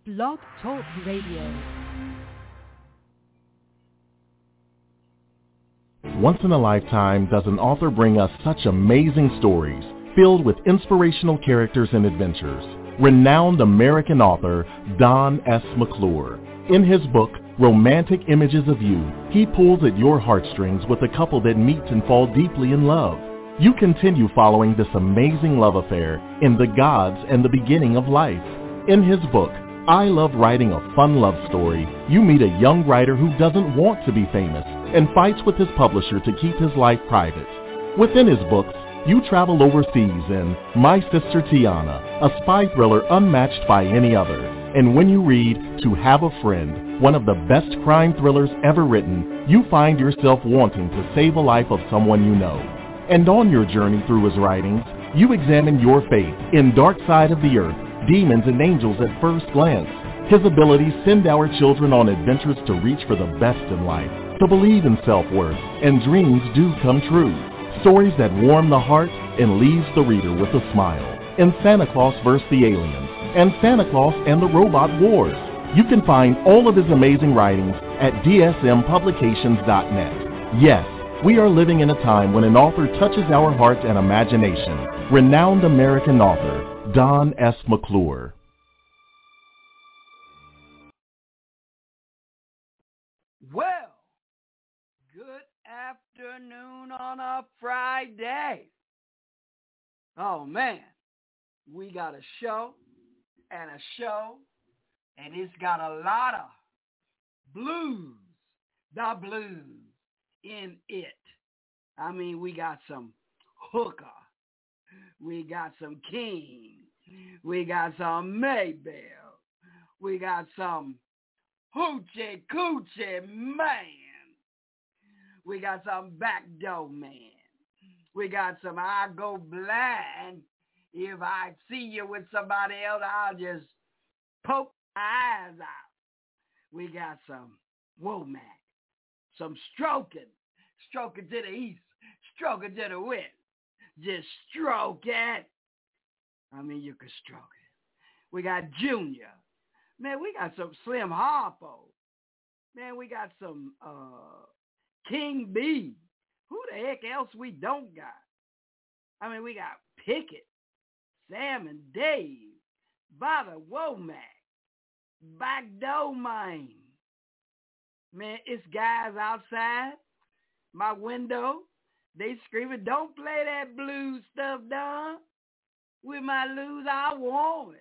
Blog Talk Radio. Once in a lifetime does an author bring us such amazing stories filled with inspirational characters and adventures. Renowned American author Don S. McClure. In his book, Romantic Images of You, he pulls at your heartstrings with a couple that meets and fall deeply in love. You continue following this amazing love affair in The Gods and the Beginning of Life. In his book, I Love Writing a Fun Love Story, you meet a young writer who doesn't want to be famous and fights with his publisher to keep his life private. Within his books, you travel overseas in My Sister Tiana, a spy thriller unmatched by any other. And when you read To Have a Friend, one of the best crime thrillers ever written, you find yourself wanting to save a life of someone you know. And on your journey through his writings, you examine your faith in Dark Side of the Earth, Demons and Angels at First Glance. His abilities send our children on adventures to reach for the best in life, to believe in self-worth, and dreams do come true. Stories that warm the heart and leaves the reader with a smile. In Santa Claus vs. the Aliens and Santa Claus and the Robot Wars. You can find all of his amazing writings at dsmpublications.net. Yes, we are living in a time when an author touches our hearts and imagination. Renowned American author Don S. McClure. Well, good afternoon on a Friday. Oh, man, we got a show, and it's got a lot of blues, the blues in it. I mean, we got some Hooker, we got some King, we got some Maybell, we got some Hoochie Coochie Man, we got some Backdoor Man, we got some I Go Blind. If I see you with somebody else, I'll just poke my eyes out. We got some Womack, some stroking to the east, stroking to the west. Just stroke it. I mean, you can stroke it. We got Junior. Man, we got some Slim Harpo. Man, we got some King B. Who the heck else we don't got? I mean, we got Pickett, Sam and Dave, Bobby Womack, Backdoor Man. Man, it's guys outside my window. They screaming, don't play that blues stuff, Don. We might lose our warmth.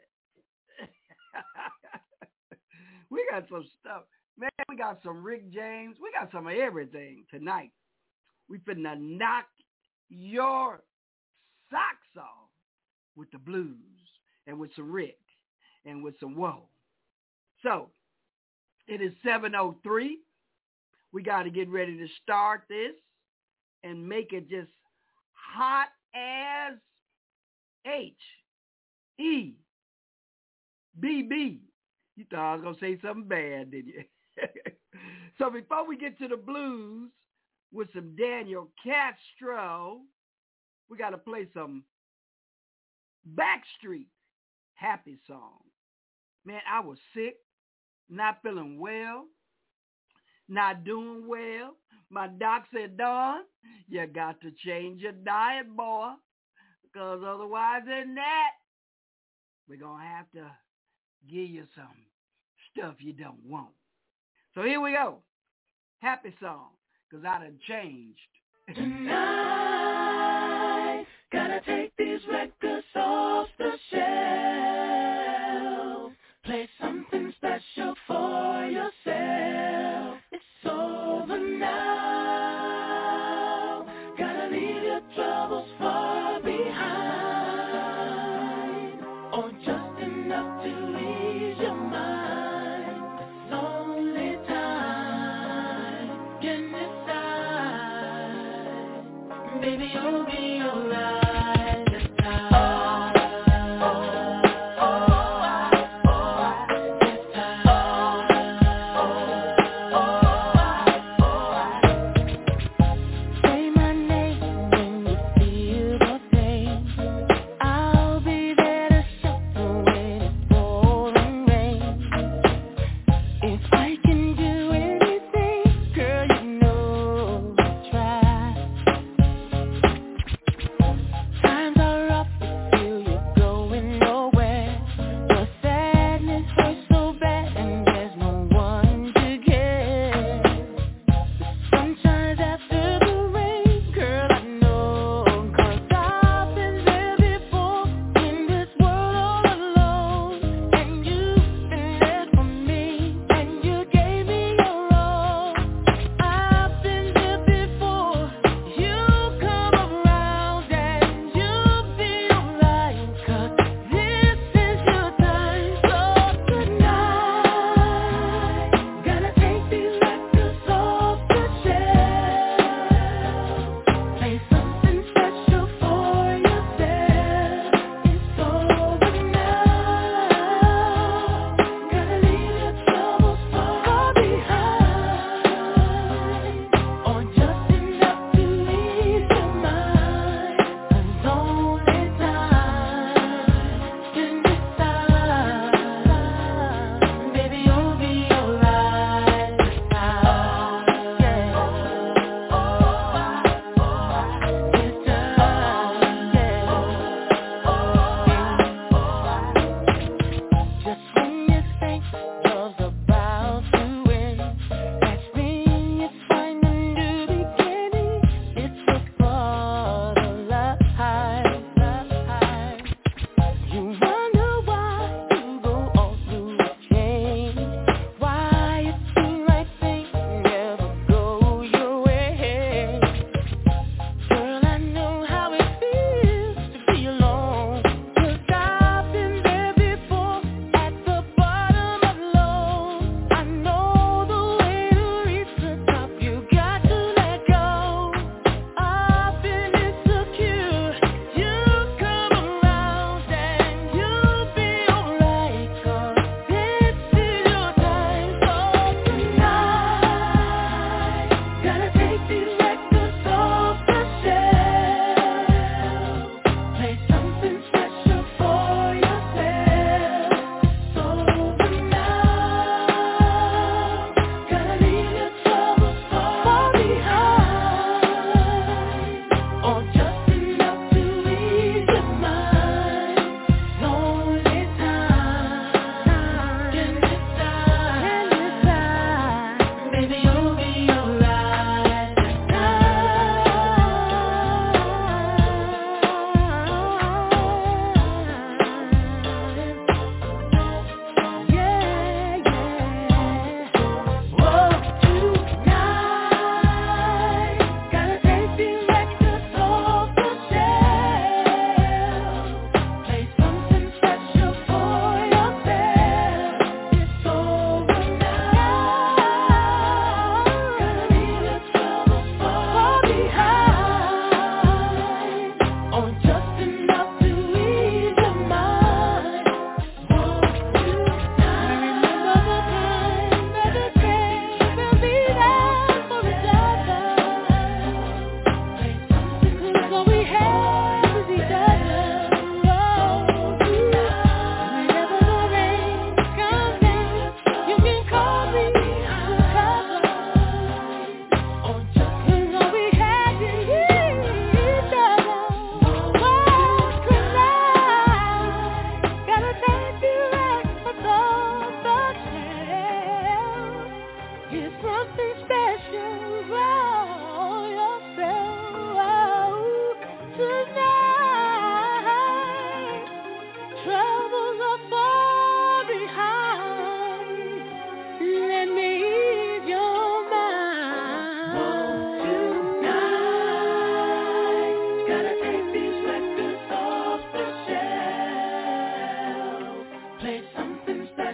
We got some stuff. Man, we got some Rick James. We got some of everything tonight. We finna knock your socks off with the blues and with some Rick and with some Whoa. So, it is 7:03. We got to get ready to start this and make it just hot as H-E-B-B. You thought I was going to say something bad, didn't you? So before we get to the blues with some Daniel Castro, we got to play some Backstreet Happy Song. Man, I was sick, not feeling well, not doing well. My doc said, Don, you got to change your diet, boy, because otherwise than that, we're going to have to give you some stuff you don't want. So here we go. Happy song, because I done changed. Tonight, gotta take these records off the shelf. Play something special for yourself. It's over now. Gotta leave your troubles far behind, or just enough to ease your mind. It's only time can decide. Baby, you'll be alright this time.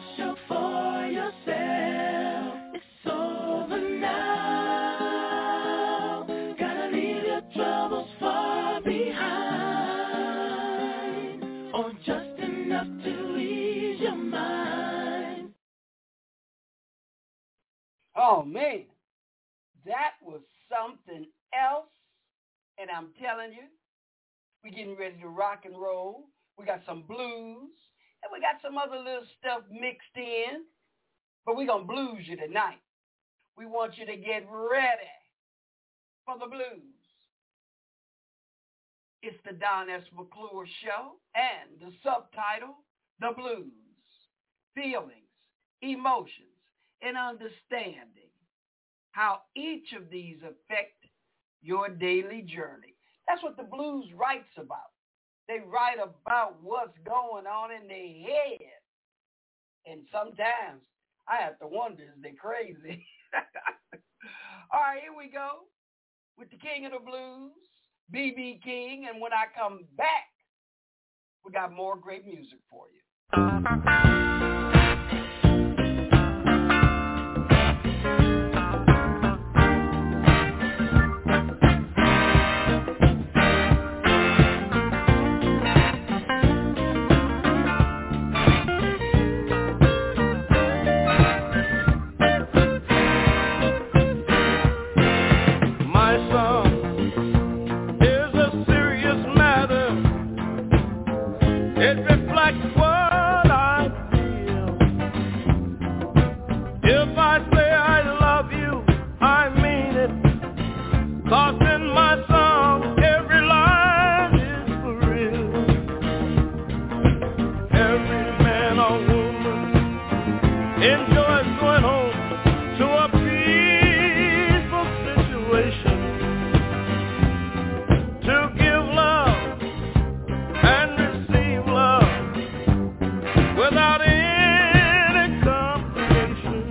special for yourself. It's over now. Gotta leave your troubles far behind, or just enough to ease your mind. Oh, man, that was something else. And I'm telling you, we're getting ready to rock and roll. We got some blues, and we got some other little stuff mixed in. But we're going to blues you tonight. We want you to get ready for the blues. It's the Don S. McClure Show, and the subtitle, The Blues, Feelings, Emotions, and Understanding. How each of these affect your daily journey. That's what the blues writes about. They write about what's going on in their head. And sometimes I have to wonder, is they crazy? All right, here we go with the king of the blues, B.B. King. And when I come back, we got more great music for you. It reflects what I feel. If I say I love you, I mean it. 'Cause in my song, every line is for real. Every man or woman enjoys going home to a peaceful situation, to give love and receive love without any complication.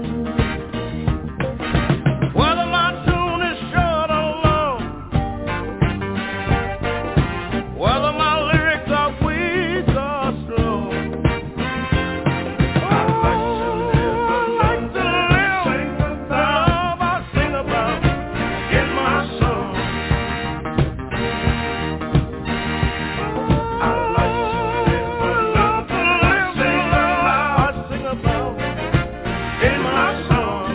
Whether my tune is short or long, whether my lyrics are weak or slow, I like to live the love I sing about in my song. I like to live the love I sing about in my song.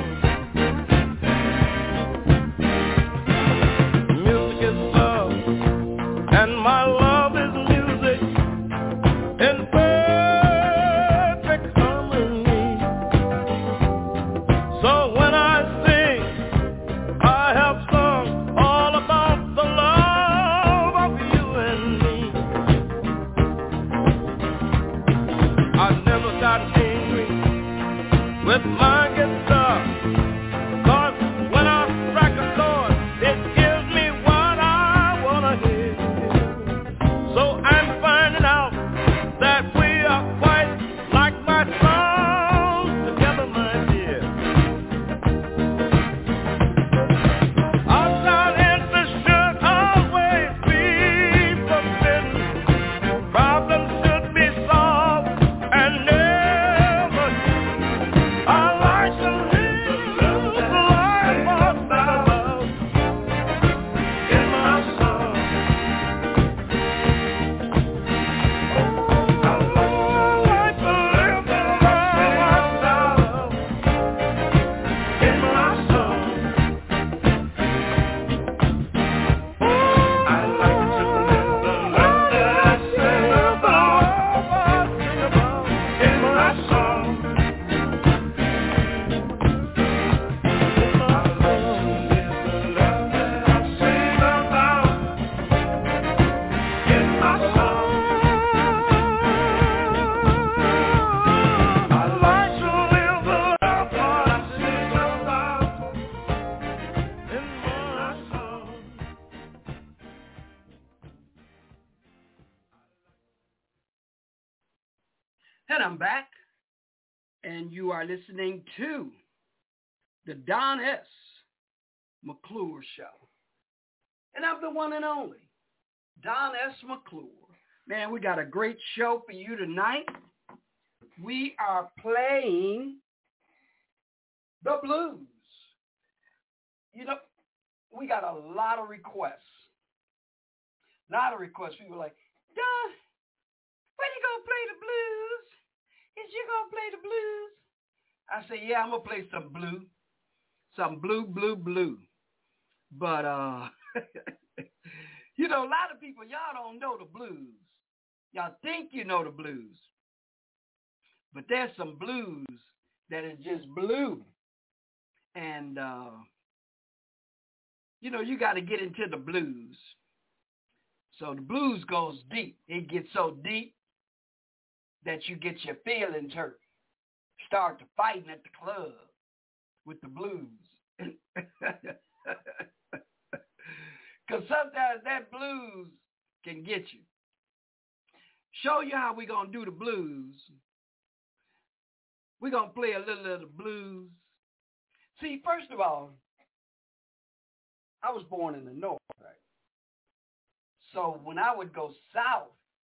Music is love, and my love is music in perfect harmony. So when I sing, I have sung all about the love of you and me. I never got angry with my guitar, 'cause when I strike a chord, it gives me what I wanna hear. So I'm finding out that we are quite like my songs together, my dear. Outside interests should always be forbidden. Problems should be solved and never hidden. I like to live the life I think about in my song. I like to live the life I love in my song. I like to live the life that I sing about in my song. I like to live the life that I sing about in my song. I like to live the life that I sing about in my song. And I'm back, and you are listening to the Don S. McClure Show. And I'm the one and only Don S. McClure. Man, we got a great show for you tonight. we are playing the blues. You know, we got a lot of requests. People like, Don, when you gonna play the blues? Is you gonna play the blues? I say, yeah, I'm gonna play some blue. Some blue. But you know, a lot of people, y'all don't know the blues. Y'all think you know the blues. But there's some blues that is just blue. And you know, you got to get into the blues. So the blues goes deep. It gets so deep that you get your feelings hurt. Start to fighting at the club with the blues. Because sometimes that blues can get you. Show you how we're going to do the blues. We're going to play a little of the blues. See, first of all, I was born in the North, right? So when I would go south,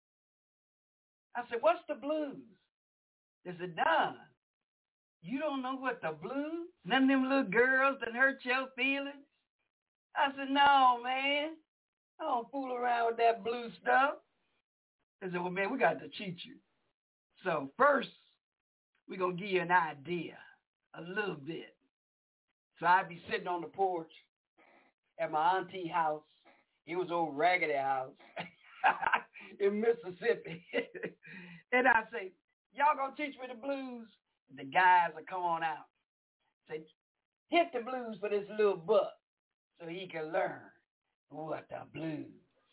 I said, what's the blues? They said, Don, you don't know what the blues? None of them little girls that hurt your feelings? I said, no, man. I don't fool around with that blue stuff. They said, well, man, we got to cheat you. So first, we're going to give you an idea, a little bit. So I'd be sitting on the porch at my auntie's house. It was old Raggedy House in Mississippi. And I say, y'all gonna teach me the blues? The guys will come on out. Say, hit the blues for this little buck so he can learn what the blues.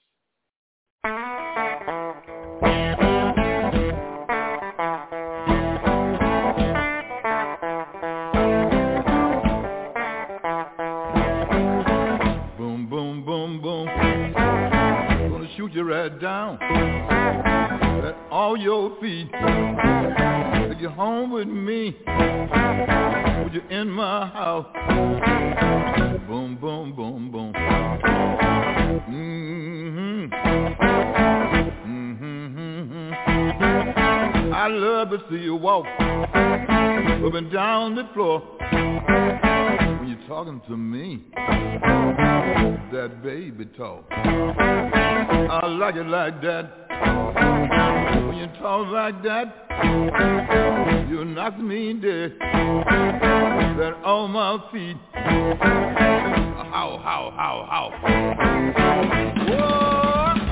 Shoot you right down at all your feet. Take you home with me. Put you in my house. Boom, boom, boom, boom. Mm-hmm. Mm-hmm. I love to see you walk up and down the floor when you're talking to me. That baby talk. I like it like that. When you talk like that, you knock me dead. That on my feet. How. Whoa.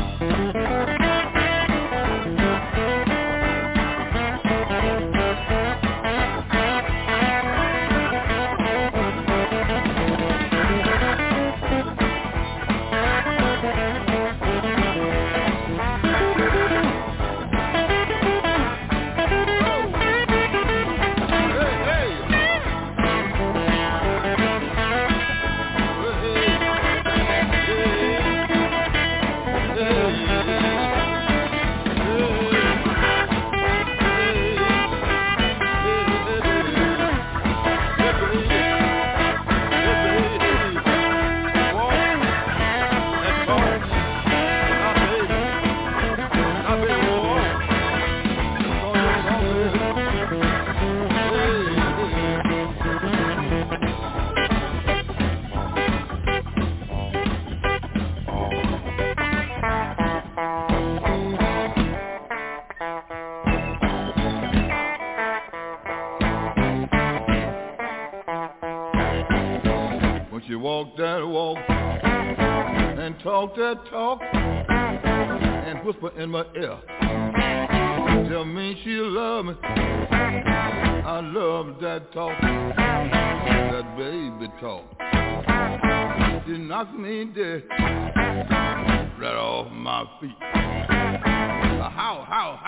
Walk that walk and talk that talk and whisper in my ear. Tell me she love me. I love that talk, that baby talk. She knocks me dead right off my feet. How?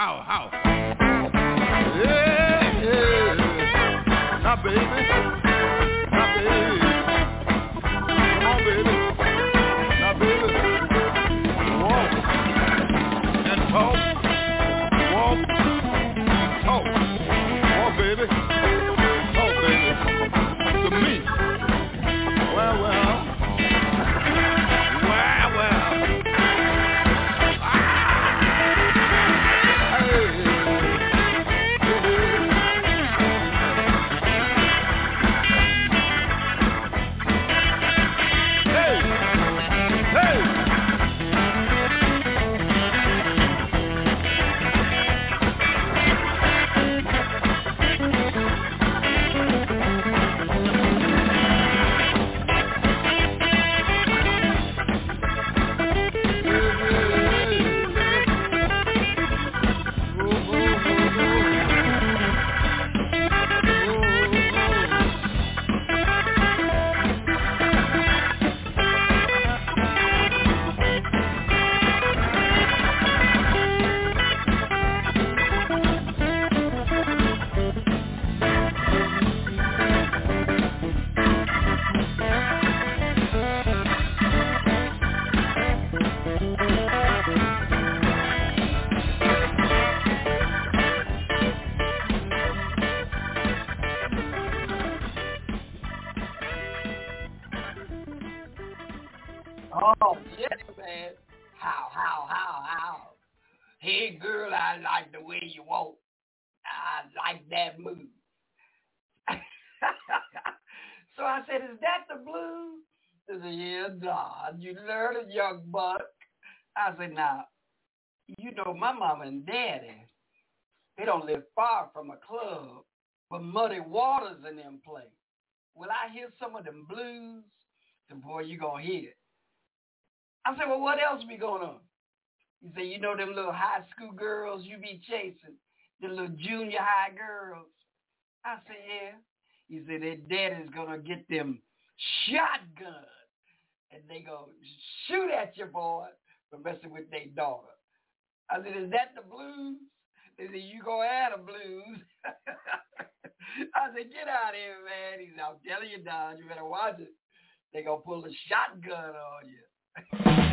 Yeah. Now baby. Come on, baby. Now, baby, walk and talk. Walk, talk. Walk, baby. Talk, baby. To me. Well. Ah. Hey. Oh, yes, man. How? Hey, girl, I like the way you walk. I like that move. So I said, is that the blues? He said, yeah, Don, you learn it, young buck. I said, now, you know my mama and daddy, they don't live far from a club, but Muddy Waters in them play. Will I hear some of them blues? I said, boy, you gonna hear it. I said, well, what else be going on? He said, you know them little high school girls you be chasing, the little junior high girls? I said, yeah. He said, their daddy's gonna get them shotguns, and they gonna shoot at you, boy, for messing with their daughter. I said, is that the blues? They said, you gonna have the blues. I said, get out of here, man. He said, I'm telling you, Don, you better watch it. They gonna pull a shotgun on you.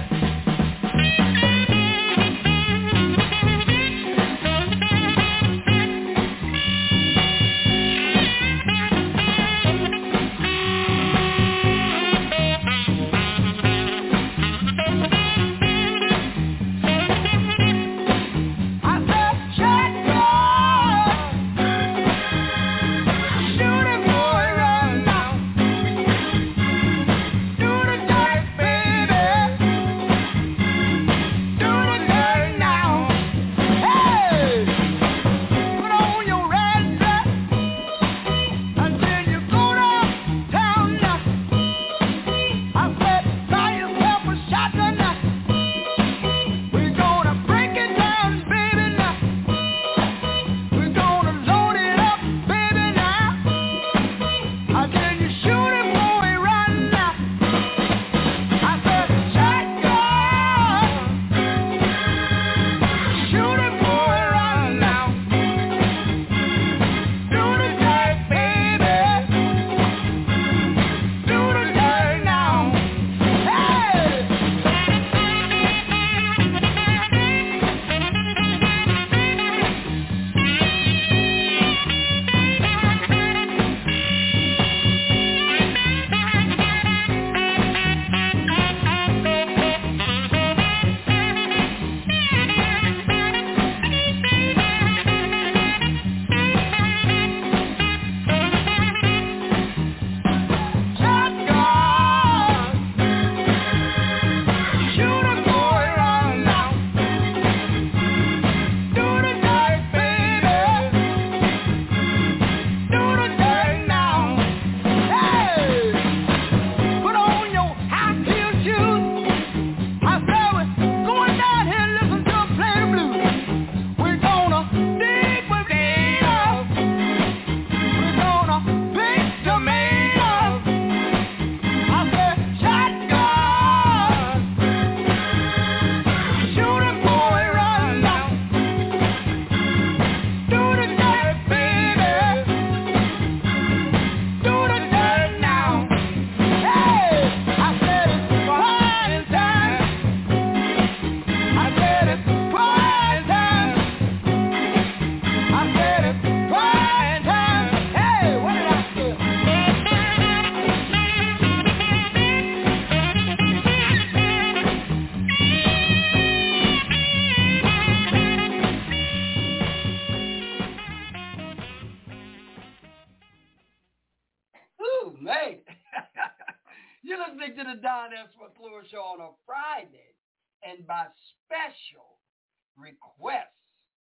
You're listening to the Don S. McClure Show on a Friday, and by special request,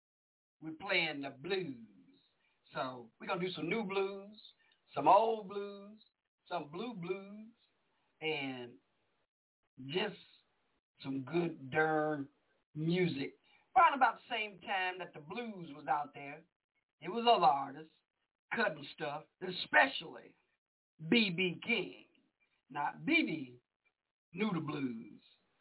we're playing the blues. So we're going to do some new blues, some old blues, some blue blues, and just some good darn music. Around about the same time that the blues was out there, it was other artists cutting stuff, especially B.B. King. Now, B.B. knew the blues.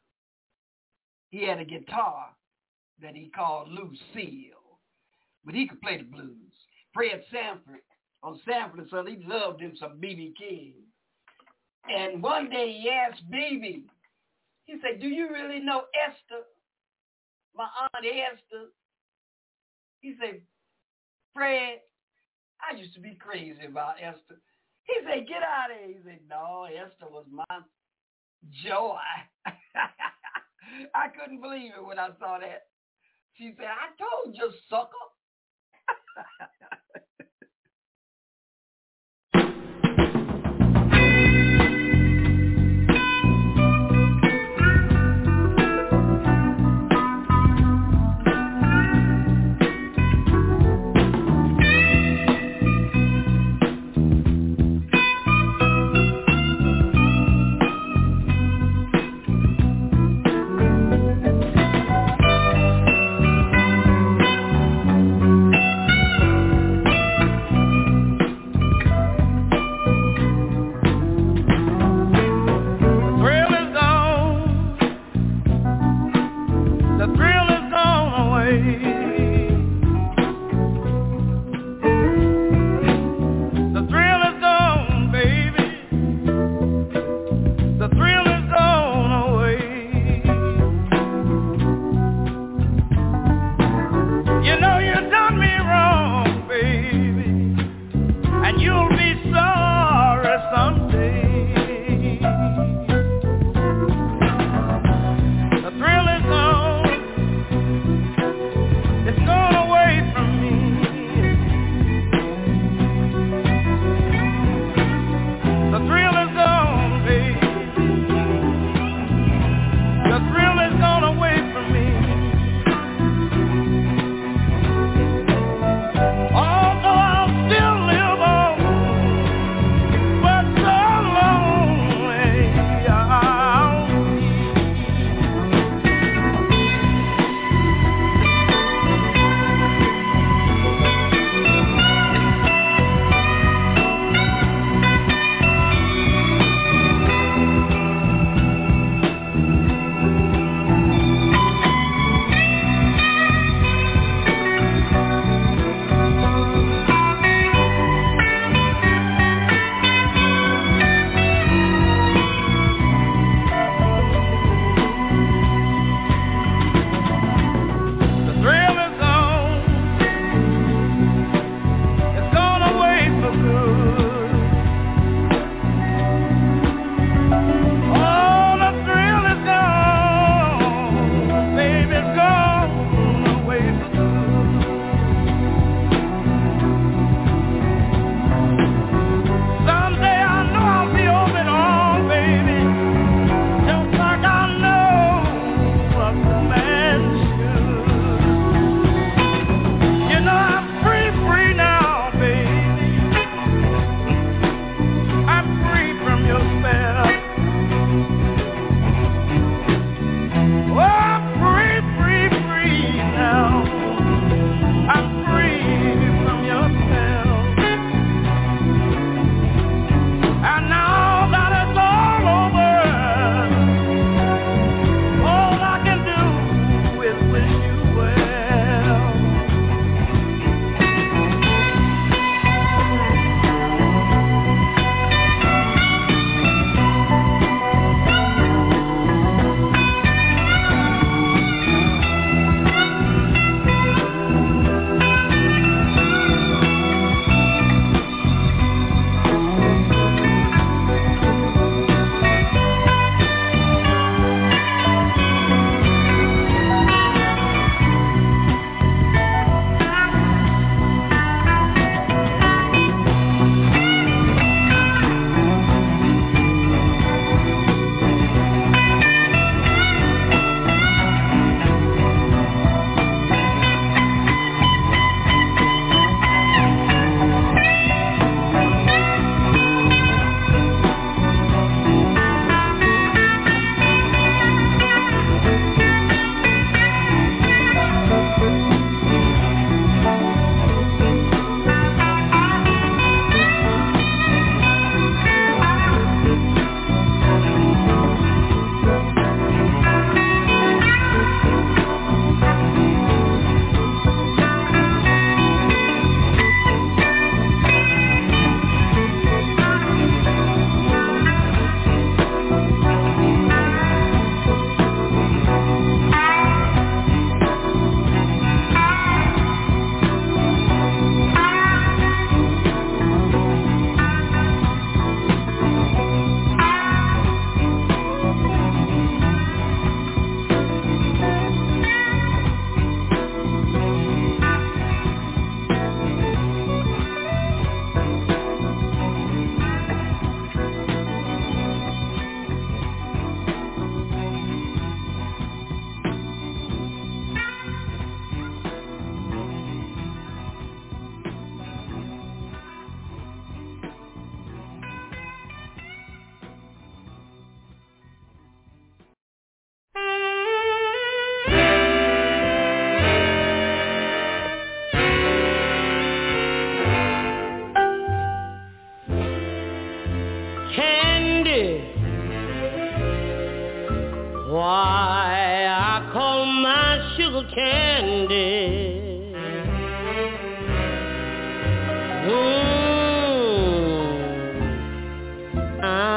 He had a guitar that he called Lucille, but he could play the blues. Fred Sanford, on Sanford & Son, he loved him some B.B. King. And one day he asked B.B., he said, do you really know Esther, my Aunt Esther? He said, Fred, I used to be crazy about Esther. He said, get out of here. He said, no, Esther was my joy. I couldn't believe it when I saw that. She said, I told you, sucker.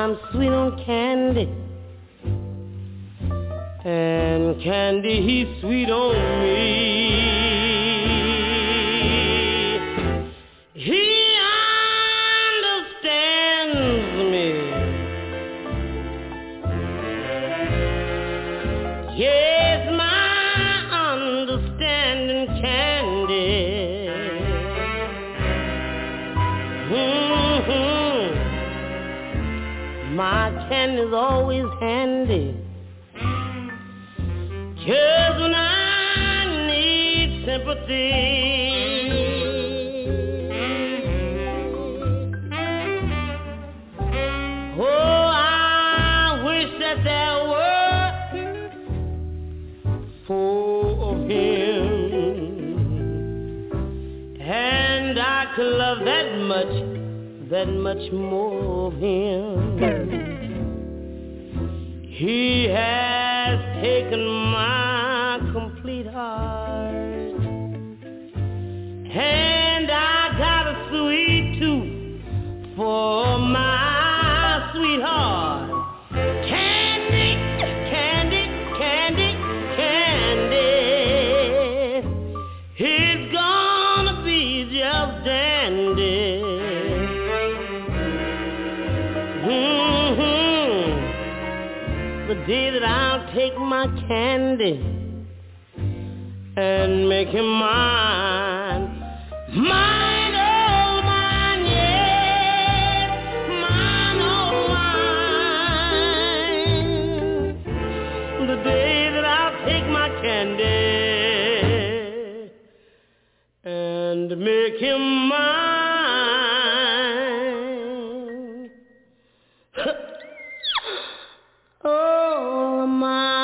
I'm sweet on candy, and candy, he's sweet on me. He understands me. Yes, my understanding candy. My candy's always handy, just when I need sympathy. Oh, I wish that there were four of him, and I could love that much more of him. He has taken my complete heart, and I got a sweet tooth for my sweetheart. Candy, candy, candy, candy. It's gonna be just dandy. The day that I'll take my candy and make him mine, mine, oh mine, yes, mine, oh mine. The day that I'll take my candy and make him mine. Oh, my.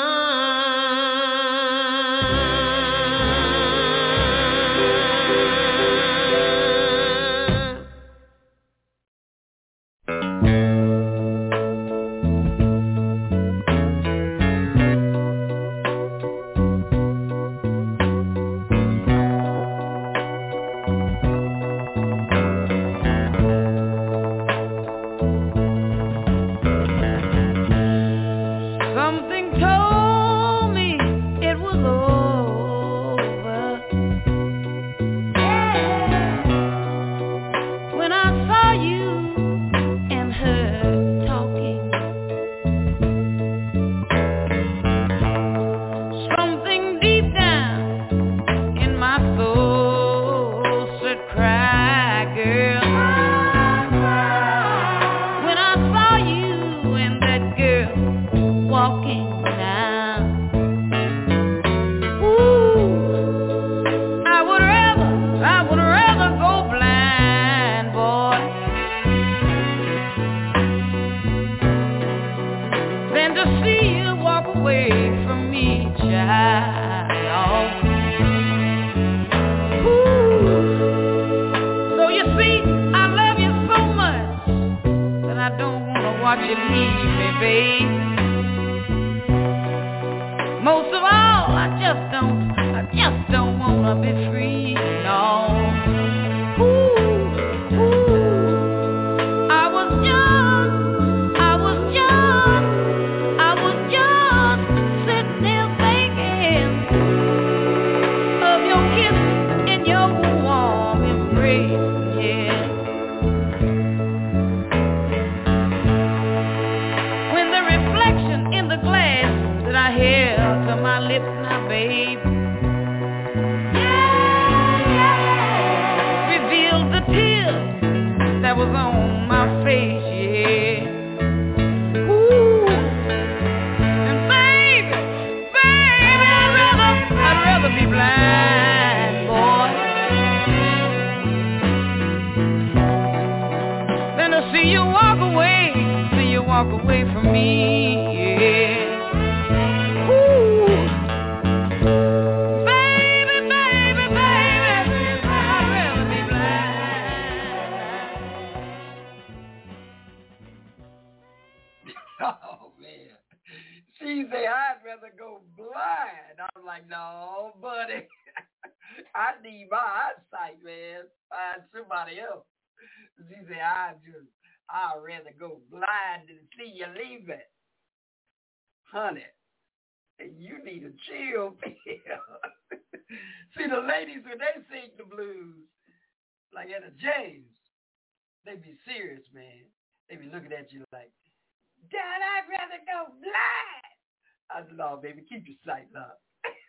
I'd rather go blind than see you leave it. Honey, you need a chill pill. See, the ladies, when they sing the blues, like Etta James, they be serious, man. They be looking at you like, Dad, I'd rather go blind. I said, no, baby, keep your sight up.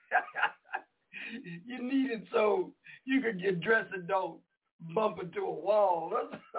You need it so you can get dressed and don't bump into a wall.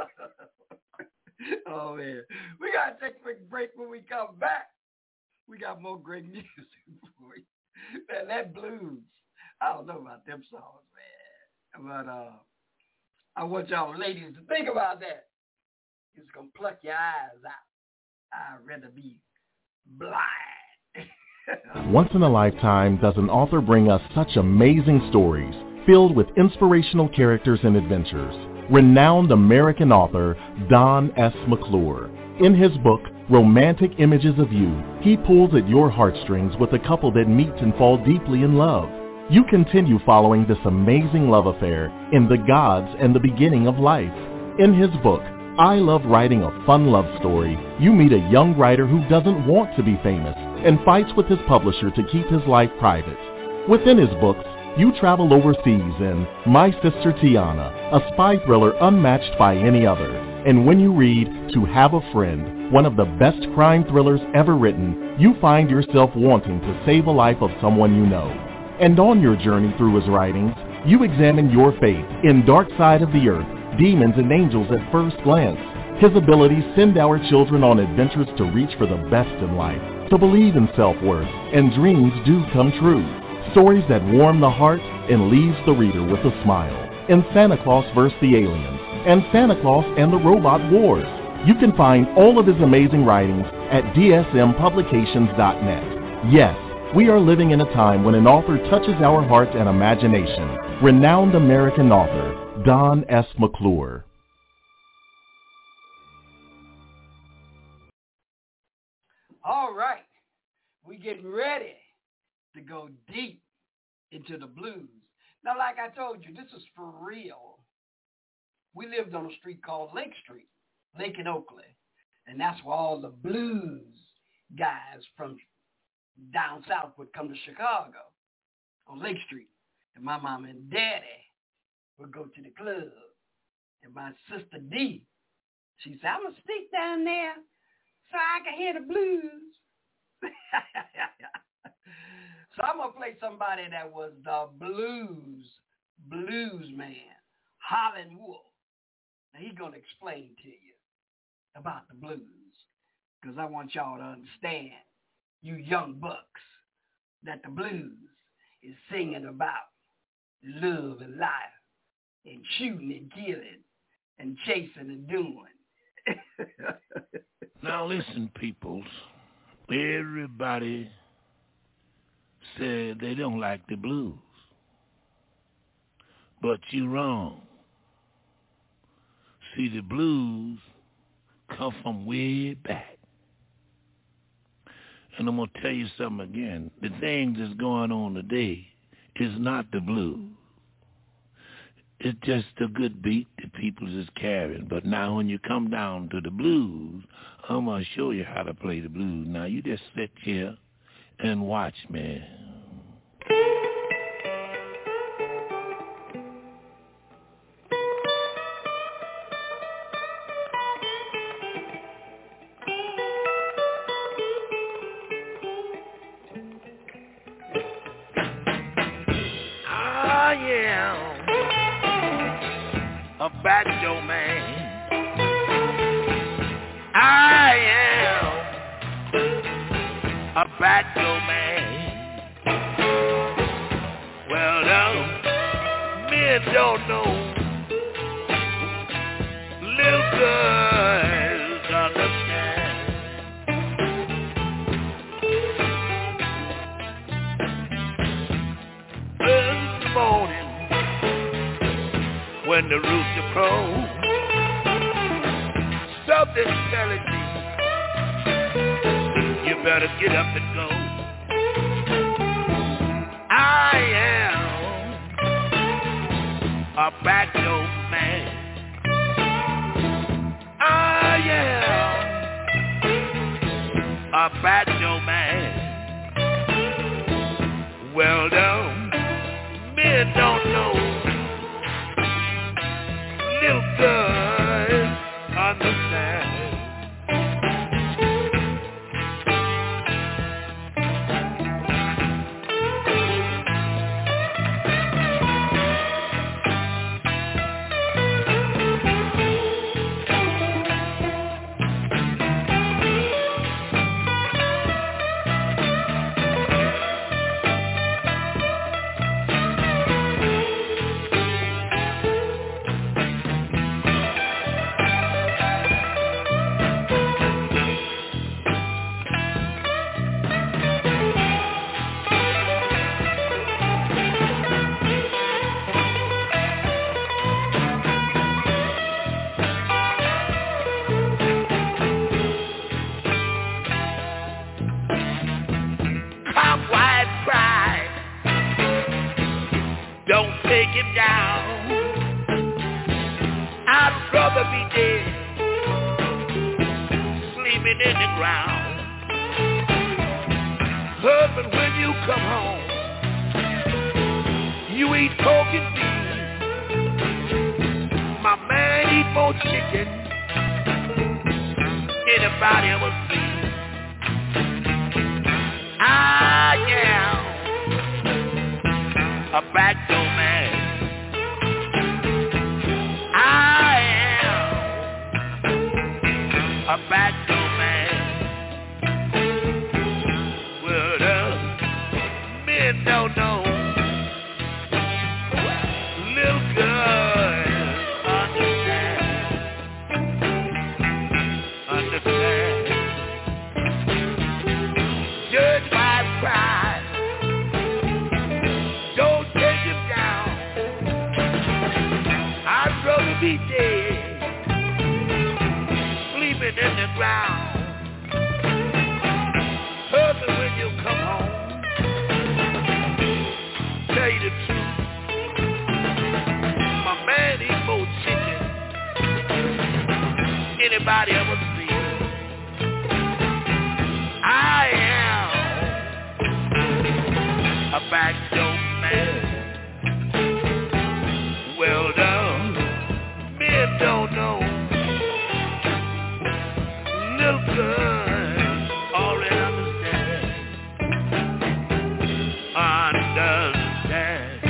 Oh, man. We got to take a quick break. When we come back, we got more great music for you. Man, that blues, I don't know about them songs, man. But I want y'all ladies to think about that. It's going to pluck your eyes out. I'd rather be blind. Once in a lifetime does an author bring us such amazing stories filled with inspirational characters and adventures. Renowned American author Don S. McClure. In his book, Romantic Images of You, he pulls at your heartstrings with a couple that meet and fall deeply in love. You continue following this amazing love affair in The Gods and the Beginning of Life. In his book, I Love Writing a Fun Love Story, you meet a young writer who doesn't want to be famous and fights with his publisher to keep his life private. Within his books, you travel overseas in My Sister Tiana, a spy thriller unmatched by any other. And when you read To Have a Friend, one of the best crime thrillers ever written, you find yourself wanting to save a life of someone you know. And on your journey through his writings, you examine your fate in Dark Side of the Earth, Demons and Angels at First Glance. His abilities send our children on adventures to reach for the best in life, to believe in self-worth, and dreams do come true. Stories that warm the heart and leaves the reader with a smile. In Santa Claus vs. the Aliens and Santa Claus and the Robot Wars. You can find all of his amazing writings at dsmpublications.net. Yes, we are living in a time when an author touches our heart and imagination. Renowned American author Don S. McClure. All right, we getting ready to go deep into the blues. Now, like I told you, this is for real. We lived on a street called Lake Street, Lake and Oakley, and that's where all the blues guys from down south would come to Chicago on Lake Street. And my mom and daddy would go to the club. And my sister D, she said, I'm going to stick down there so I can hear the blues. So I'm going to play somebody that was the blues man, Holland Wolf. Now he's going to explain to you about the blues, because I want y'all to understand, you young bucks, that the blues is singing about love and life and shooting and killing and chasing and doing. Now listen, peoples. Everybody said they don't like the blues. But you're wrong. See, the blues come from way back. And I'm going to tell you something again. The thing that's going on today is not the blues. It's just a good beat that people is carrying. But now when you come down to the blues, I'm going to show you how to play the blues. Now you just sit here and watch me. A banjo man. I am a banjo man. Well, men don't know. Little girls understand. Early morning, when the rooster crows, something's telling me you better get up and go. I am a banjo man. I a bad no man. Well done, men don't know. Little girls understand. Take him down. I'd rather be dead, sleeping in the ground. Husband, when you come home, you eat pork and beef. My man eat more chicken anybody ever seen. I am a backdoor man. I am a backdoor man. Well, the men don't know. Little girls understand. Judge wife cries. Don't take him down. I'd rather be dead, sleeping in the ground. Husband, when you come home, tell you the truth. My man eat more chicken anybody ever seen. I am a backdoor man. Well done, men don't know. Little girls already understand. Understand.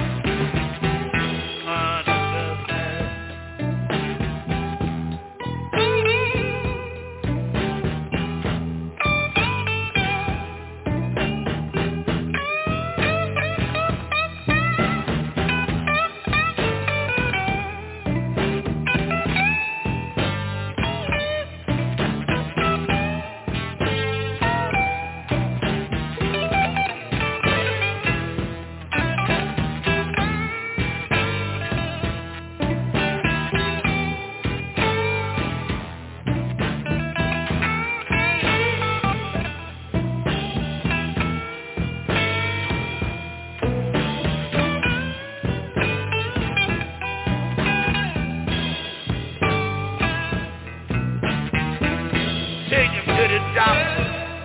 Take him to the doctor.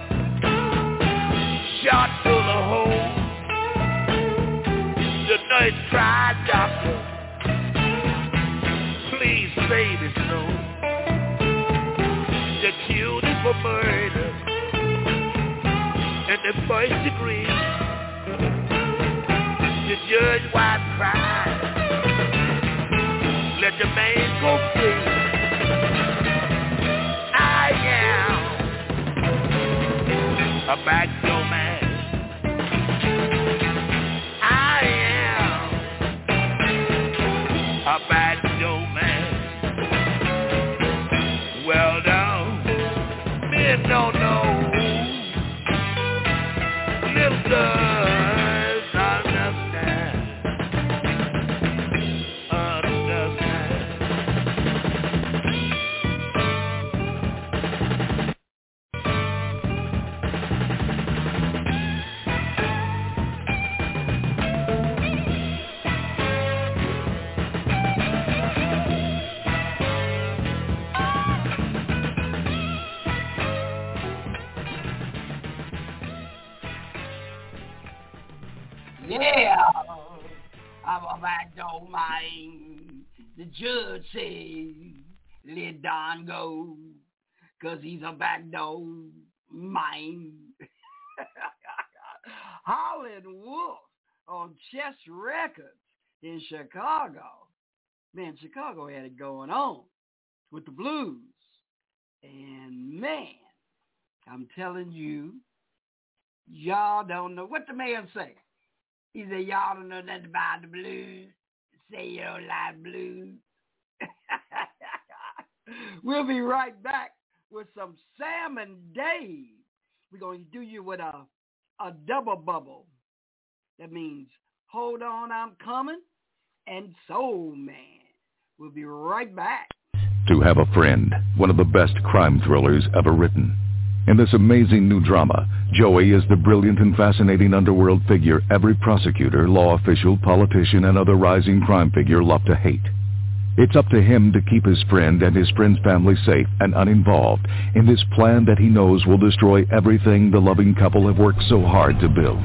Shot full of holes. The nurse cried, doctor, please save his soul. They killed him for murder in the first degree. The judge wife cried, let the man go free. I am a backdoor man. I am a backdoor man. Well done, men don't know. Little girls understand. Yeah, I'm a backdoor man. The judge says, let Don go, 'cause he's a backdoor man. Howlin' Wolf on Chess Records in Chicago. Man, Chicago had it going on with the blues. And man, I'm telling you, y'all don't know. What the man say? He said, y'all don't know nothing about the blues. Say you don't like blues. We'll be right back with some Sam and Dave. We're going to do you with a double bubble. That means, hold on, I'm coming, and Soul Man. We'll be right back. To Have a Friend, one of the best crime thrillers ever written. In this amazing new drama, Joey is the brilliant and fascinating underworld figure every prosecutor, law official, politician, and other rising crime figure love to hate. It's up to him to keep his friend and his friend's family safe and uninvolved in this plan that he knows will destroy everything the loving couple have worked so hard to build.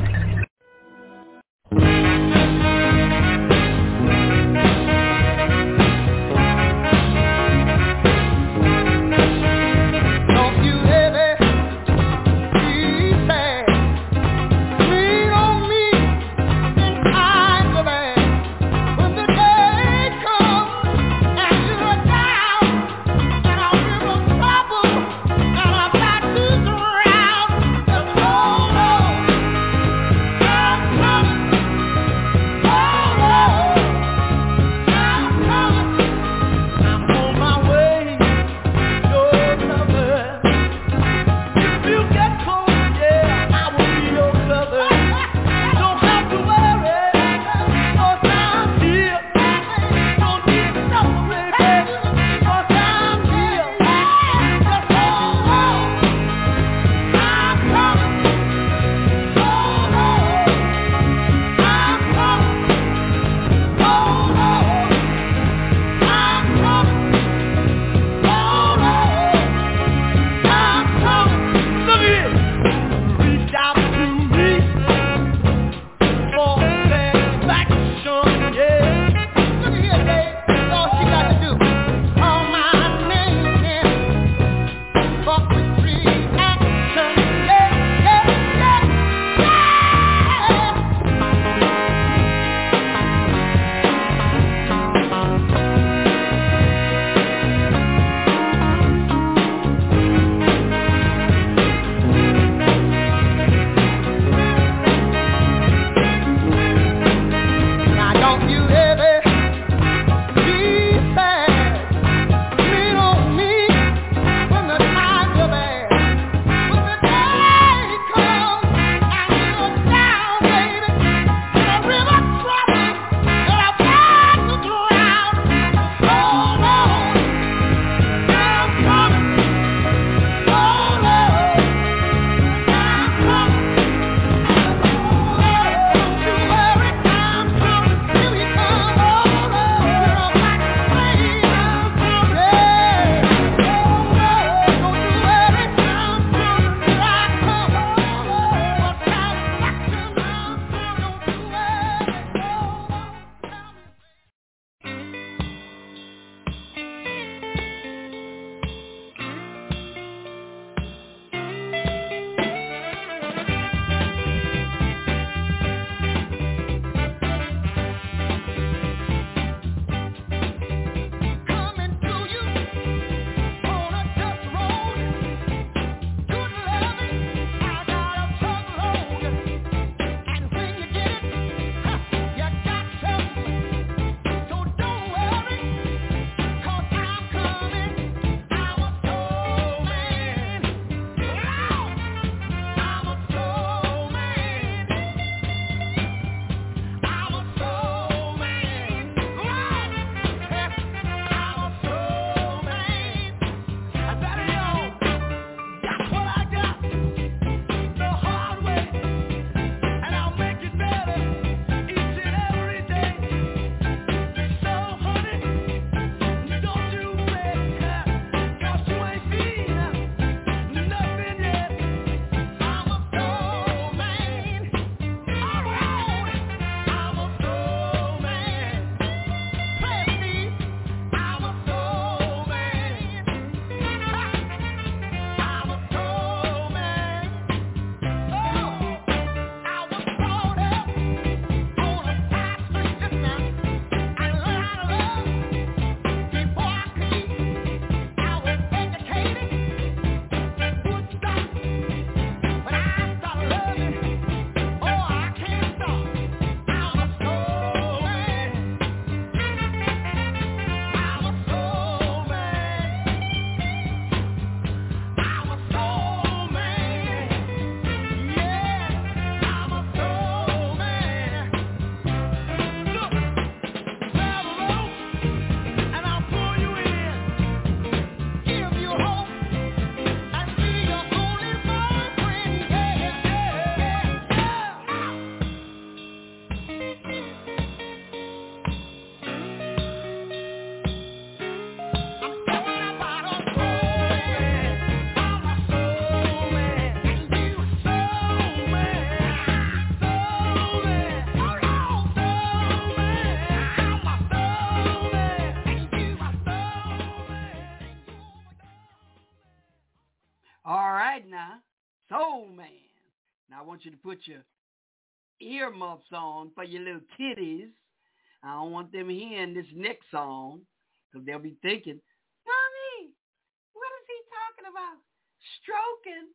All right now, Soul Man. Now I want you to put your earmuffs on for your little kiddies. I don't want them hearing this next song because they'll be thinking, Mommy, what is he talking about? Stroking.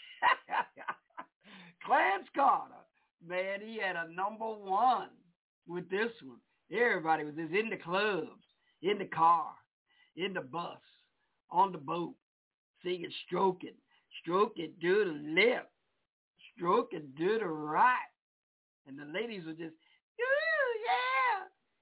Clarence Carter, man, he had a number one with this one. Everybody was just in the clubs, in the car, in the bus, on the boat, singing Stroking. Stroke it to the left. Stroke it to the right. And the ladies were just, ooh, yeah,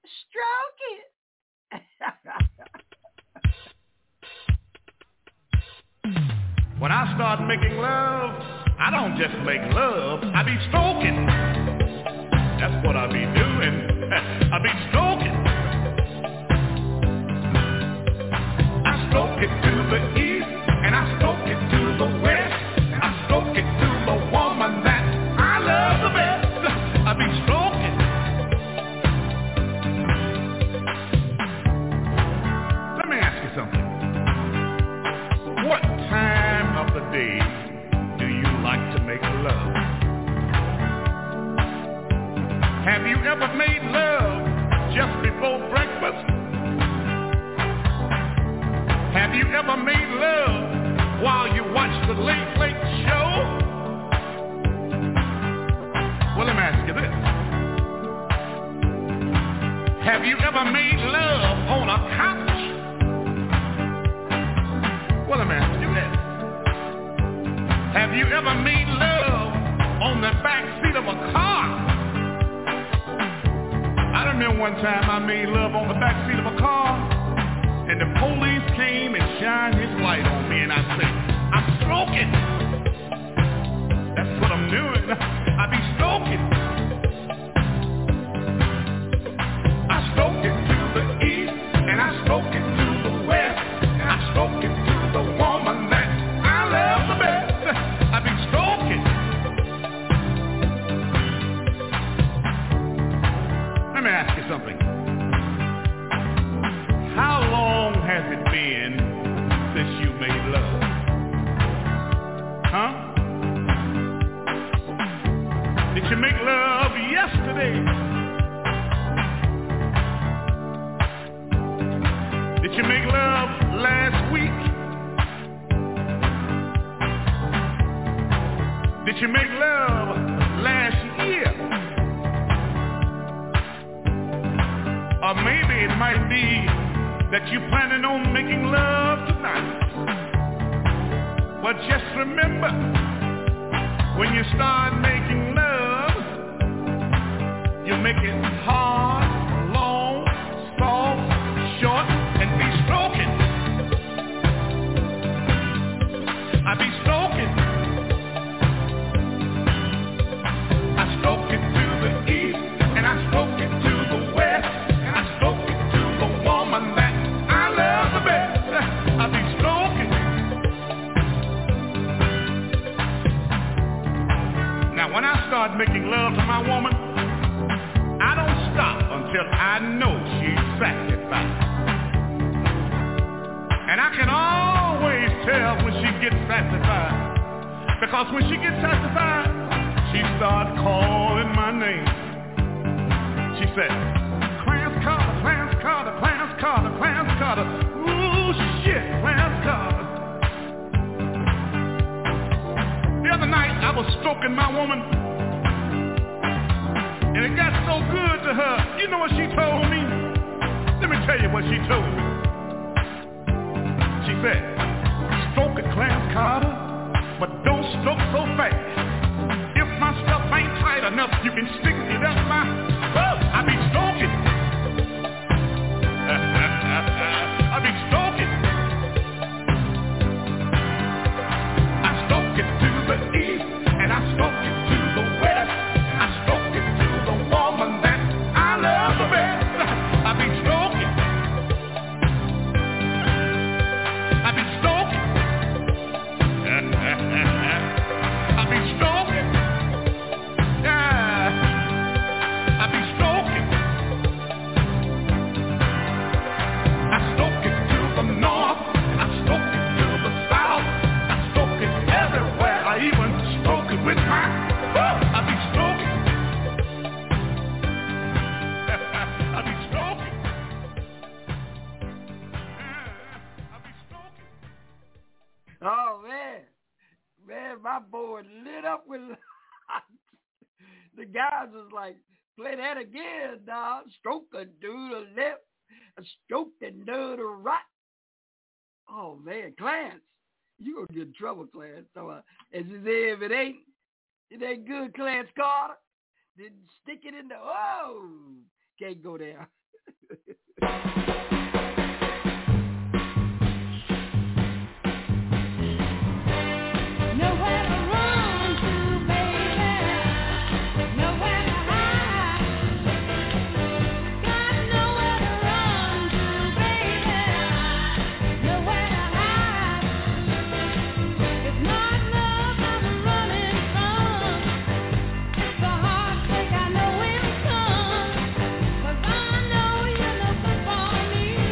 stroke it. When I start making love, I don't just make love, I be stroking. That's what I be doing. I be stroking. I stroke it to the east, and I stroke it to the west. I stroke it to the woman that I love the best. I be stroking. Let me ask you something. What time of the day do you like to make love? Have you ever made love just before breakfast? Have you ever made love while you watch the Late Late Show? Well, let me ask you this. Have you ever made love on a couch? Well, let me ask you this. Have you ever made love on the back seat of a car? I remember one time I made love on the back seat of a car, and the police came and shined his light on me, and I said, I'm stroking. That's what I'm doing. I be stroking. I stroke it to the east, and I stroke it to the west. I stroke it to the woman that I love the best. I be stroking. Let me ask you something. How long has it been since you made love? Huh? Did you make love yesterday? Did you make love last week? Did you make love last year? Or maybe it might be that you're planning on making love tonight. But just remember, when you start making love, you make it hard, long, soft, short, and be stroking. I be stroking. I stroke it to the east, and I stroke it to the west. I stroke it to the woman that I love the best. I be stroking. Now when I start making love to my woman, I don't stop until I know she's satisfied. And I can always tell when she gets satisfied, because when she gets satisfied, she starts calling my name. She said, Clarence Carter, Clarence Carter, Clarence Carter, Clarence Carter. Ooh, shit, Clarence Carter. The other night, I was stroking my woman, and it got so good to her. You know what she told me? Let me tell you what she told me. She said, stroke it, Clarence Carter, but don't stroke so fast. If my stuff ain't tight enough, you can stick it up my butt. I be stroking. I be stroking. I stroke it to the east, and I stroke it to the west. I stroke it to the woman that I love the best. I be stroking. I be stroking. I be stroking. Yeah. I be stroking. Oh, man. Man, my board lit up with the guys was like, play that again, dog. Stroke a dude to the left, a stroke the dude to the right. Oh, man, Clarence. You gonna get in trouble, Clarence. So, as you say, if it ain't good, Clarence Carter, then stick it in the, can't go there. Nowhere to run to, baby. Nowhere to hide. Got nowhere to run to, baby. Nowhere to hide. It's not love I'm running from. It's the heartache I know will come. 'Cause I know you're no good for me.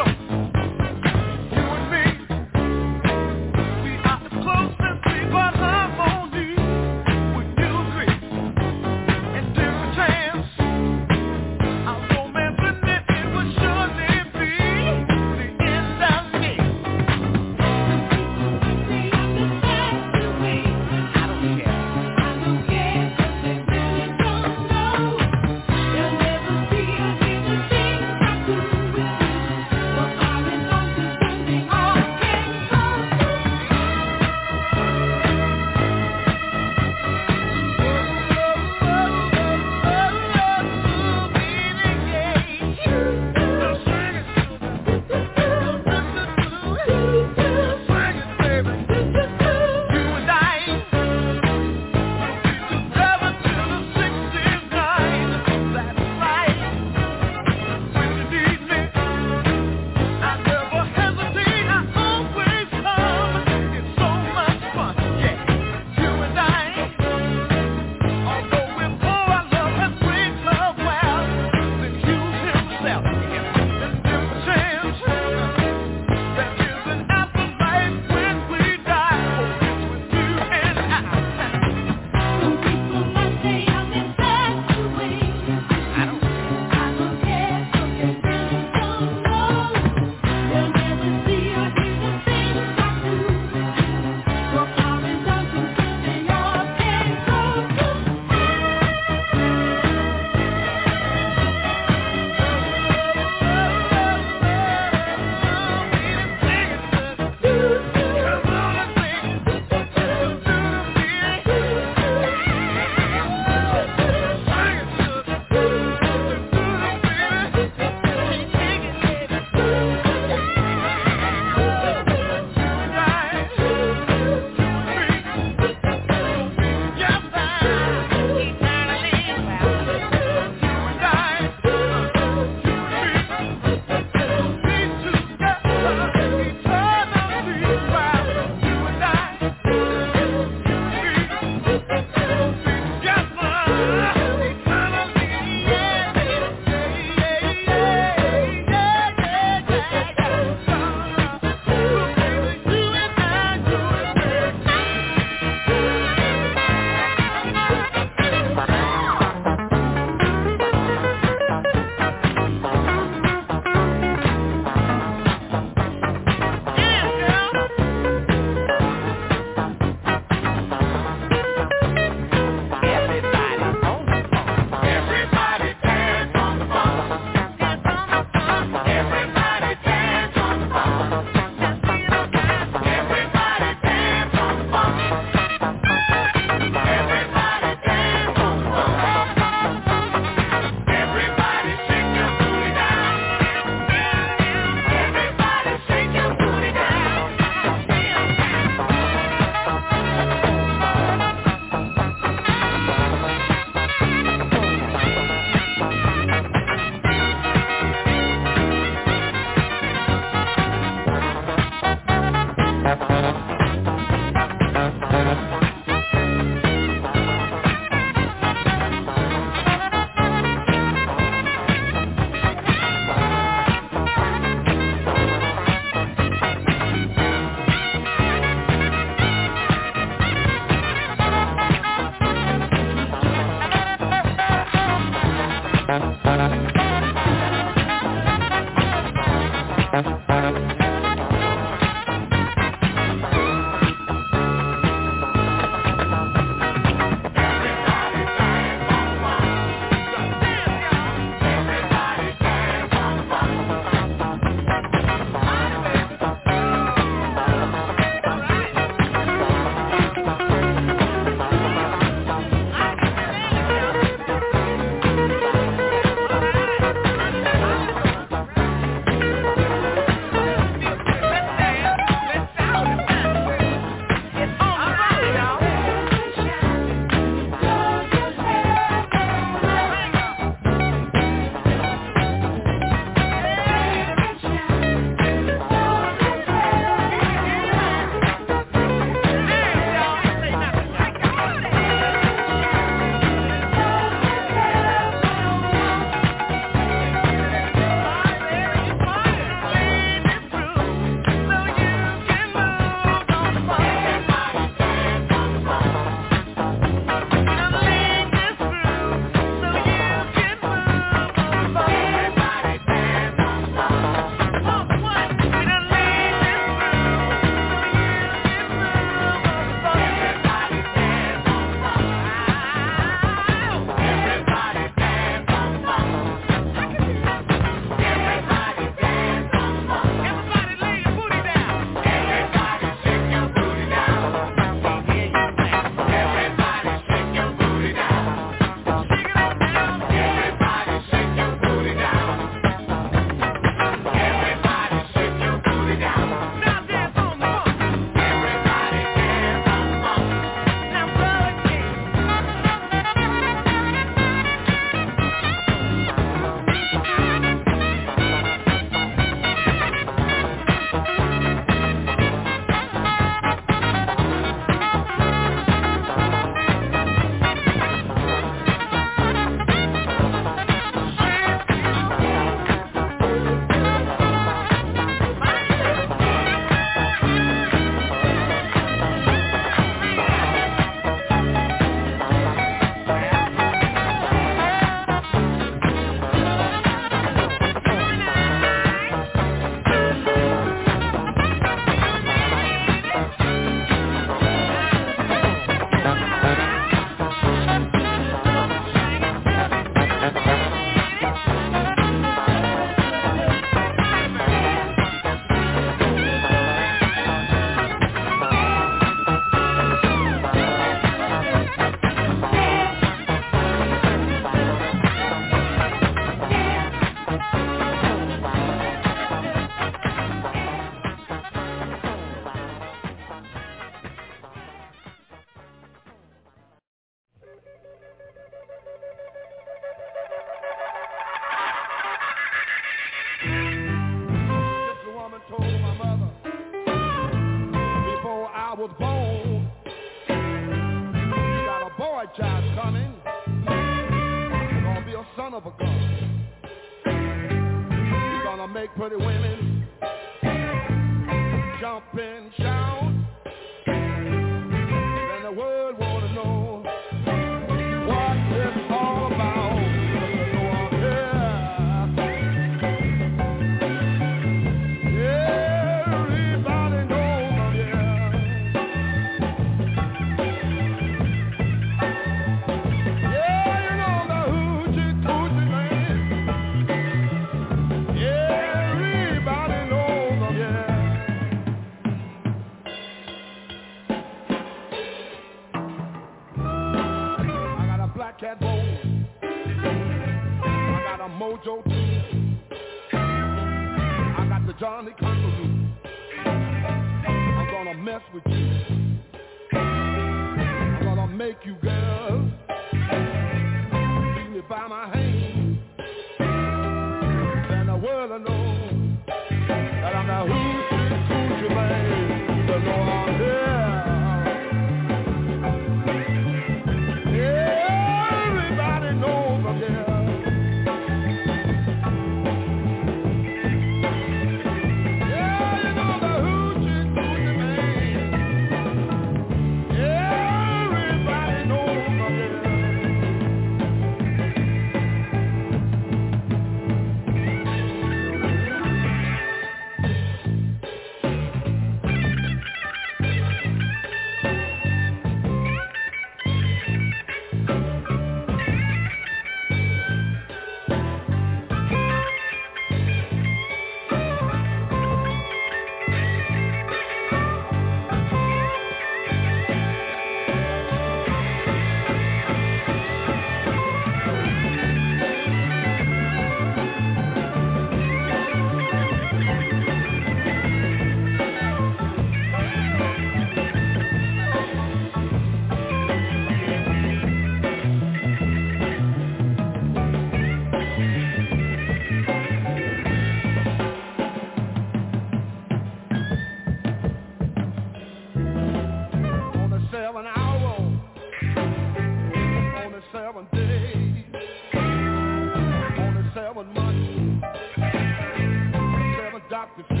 doctor said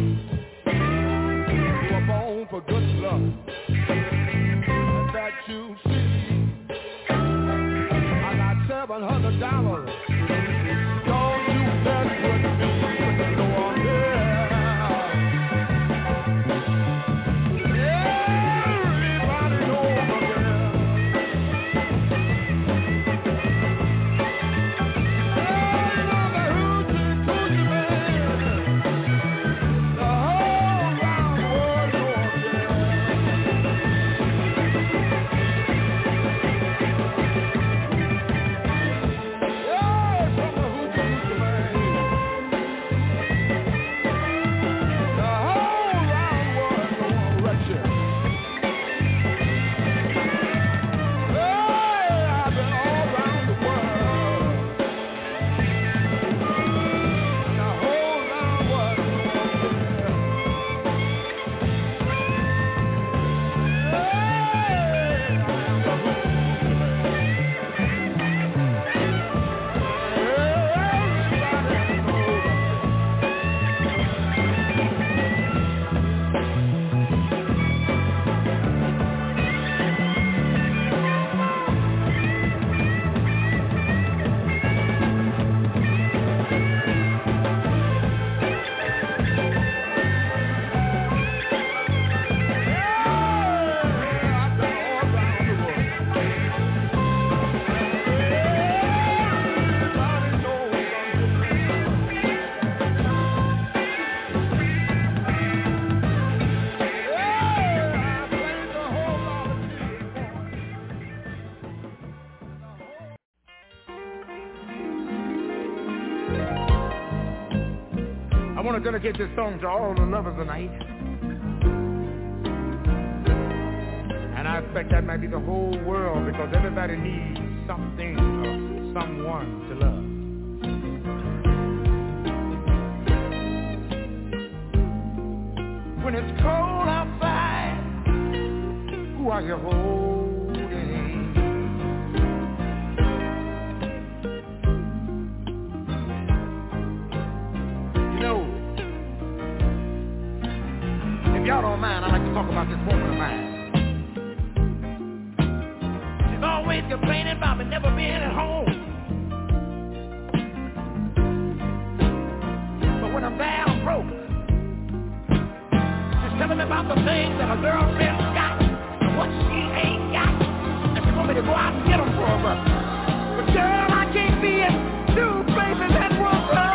you were born for good luck, and that you see I got $700. Don't you mess with me, no one there. Everybody knows my girl. I want to dedicate this song to all the lovers tonight. And I expect that might be the whole world, because everybody needs something or someone to love. When it's cold outside, who are you holding? You know, if y'all don't mind, I'd like to talk about this woman of mine. She's always complaining about me never being at home. But when I'm down broke, she's telling me about the things that a girlfriend got and what she ain't got. And she want me to go out and get them for her. But girl, I can't be in two places at one time.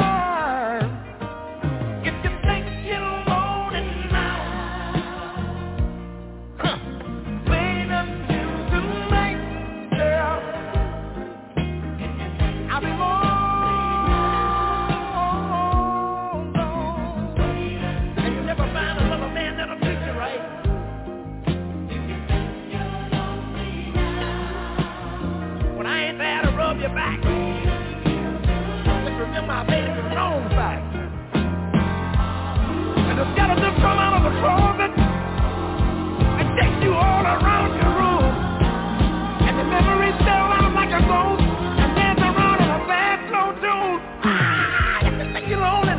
Your back. Just remember I made it with my own back. And the skeleton come out of the closet and take you all around your room. And the memories still out like a ghost and dance around in a bad slow tune. Ah, you can think you're lonely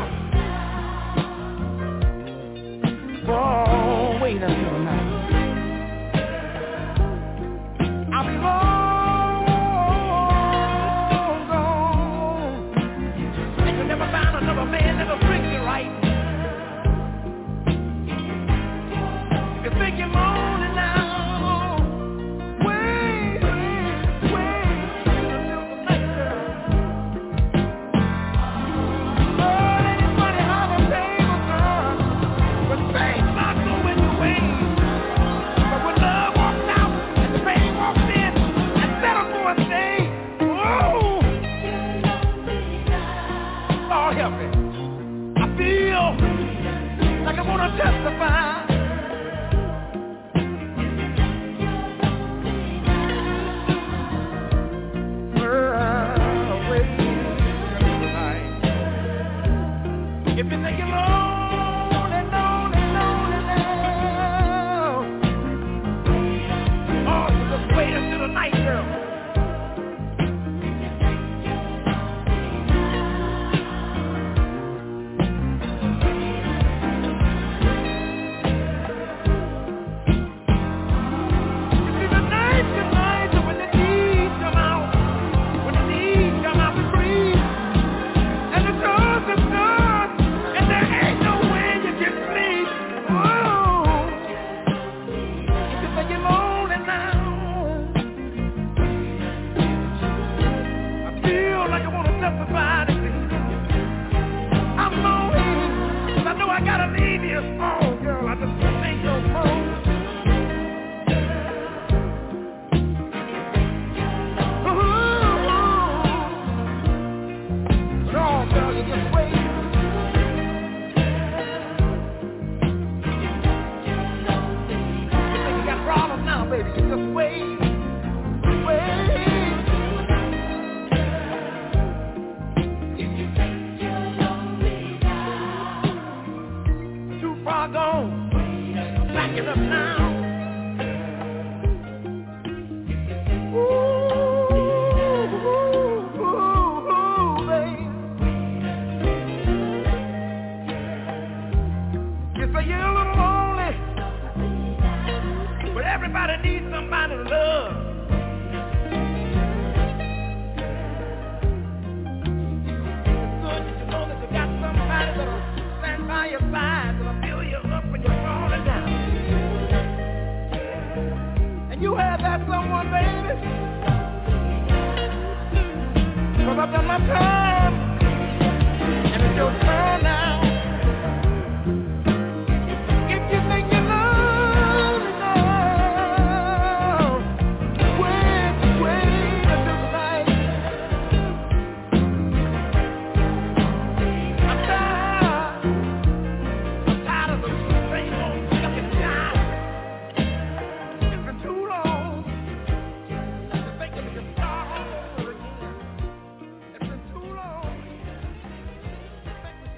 now. Oh, wait until night. I'll be long. Man that'll treat you right. If you think you're moaning now, wait until the night, girl. Oh, it ain't funny how the table turns, but things not go when you wait. But when love walks out and the pain walks in and settle for a stay, whoa! Lord help me. Feel like I want to testify. If you think you're lonely now, oh, so just wait until the night, girl. gotta leave you alone, girl. I just can't take your phone. No, girl, you just wait. You think you got problems now, baby? You just wait. Gone. Back it up now. Ooh, baby. You say you're a little lonely, but everybody needs somebody to love. It's good that you know that you got somebody that'll stand by your side. You have that someone, baby. 'Cause I've done my time, and it's your turn now. If you think you love me now, wait until tonight. I'm tired of the same old fucking time. Too long to think of it start all over again. It's been too long.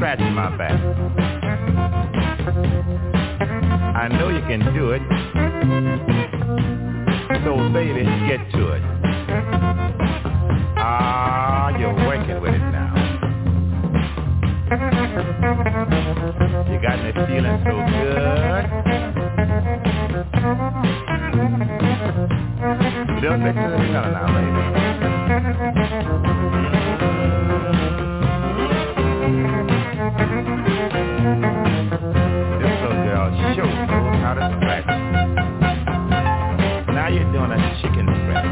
scratch my back. I know you can do it. So baby, get to it. Ah, you're working with it now. You got me feeling so good. Little bit to the color now, baby. This little girl sure knows how to scratch. Now you're doing a chicken scratch.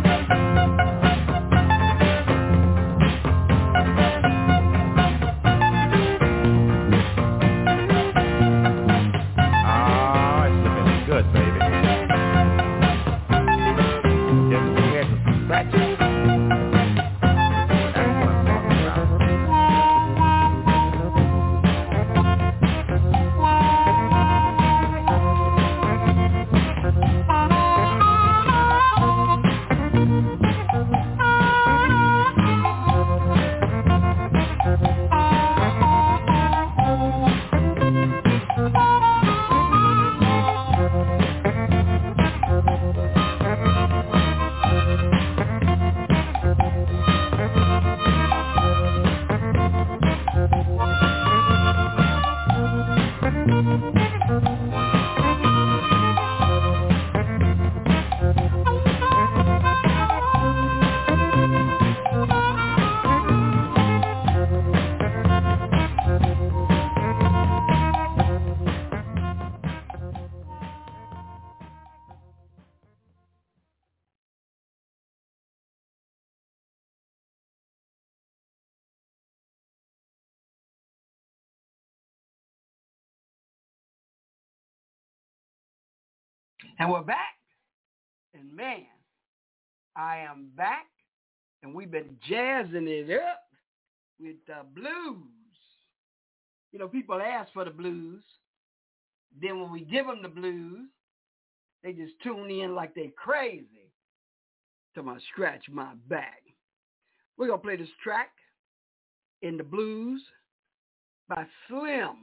And we're back. And man, I am back. And we've been jazzing it up with the blues. You know, people ask for the blues. Then when we give them the blues, they just tune in like they crazy to my Scratch My Back. We're going to play this track in the blues by Slim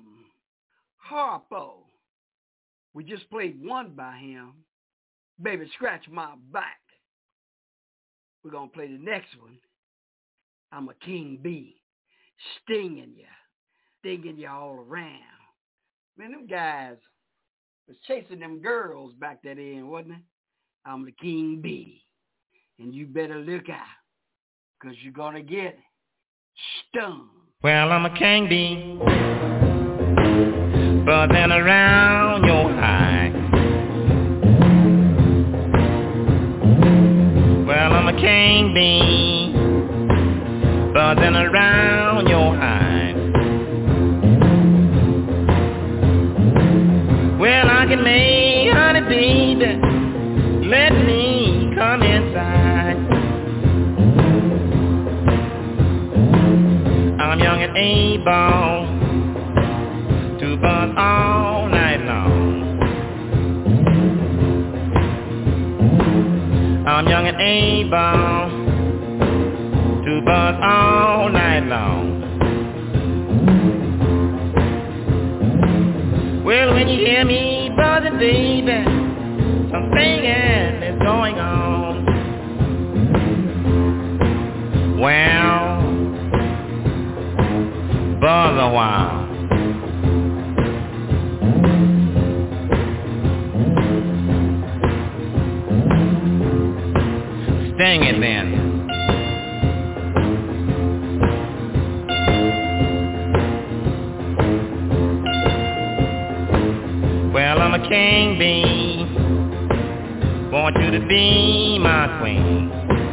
Harpo. We just played one by him, Baby Scratch My Back. We're going to play the next one, I'm a King Bee, stinging you all around. Man, them guys was chasing them girls back that end, wasn't it? I'm the King Bee, and you better look out, because you're going to get stung. Well, I'm a king bee, buzzing around your hive. Well, I'm a king bee, buzzing around your hive. Well, I can make honey, baby, let me come inside. I'm young and able to buzz all night long. I'm young and able to buzz all night long. Well, when you hear me buzzing, baby, some singing is going on. Well, buzz a while. Sting it then. Well, I'm a king bee, want you to be my queen.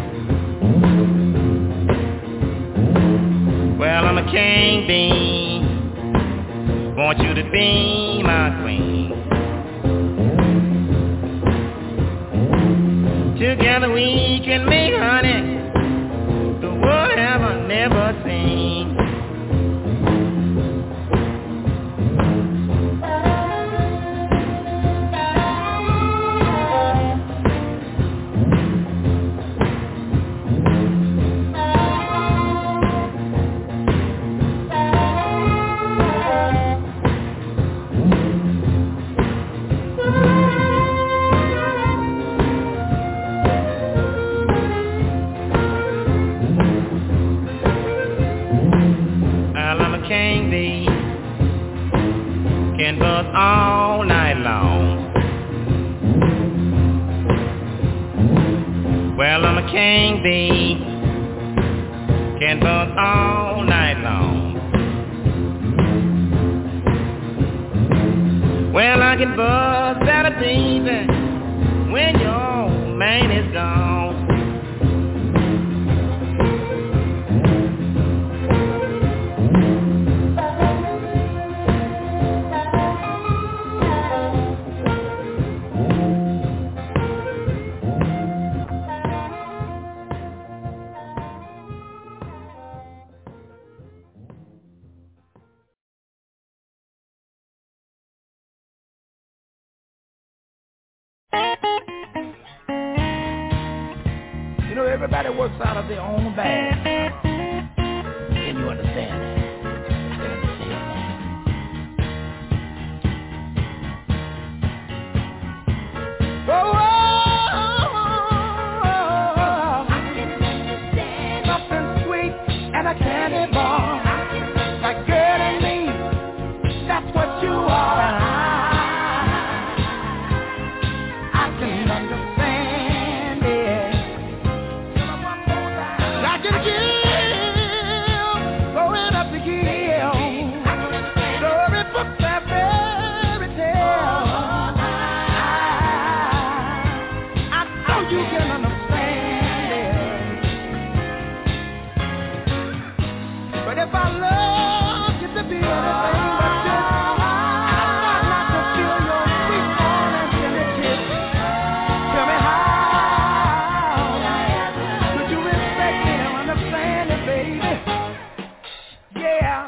Well, I'm a king bee, want you to be my queen. Together we can make honey the world have never seen. can buzz all night long. Well, I'm a king bee, can buzz all night long. Well, I can buzz better, baby, when your man is gone. Everybody works out of their own bag. Can you understand that? Something sweet and a candy bar. Like girl and me, that's what you are. I can understand it. I can give, going up the hill. Story books and fairy tales. I know you can understand it. But if I love you to be anything but this, I start not to feel your sweet warm and tender kiss. Tell me how could you respect me and understand it, baby? Yeah.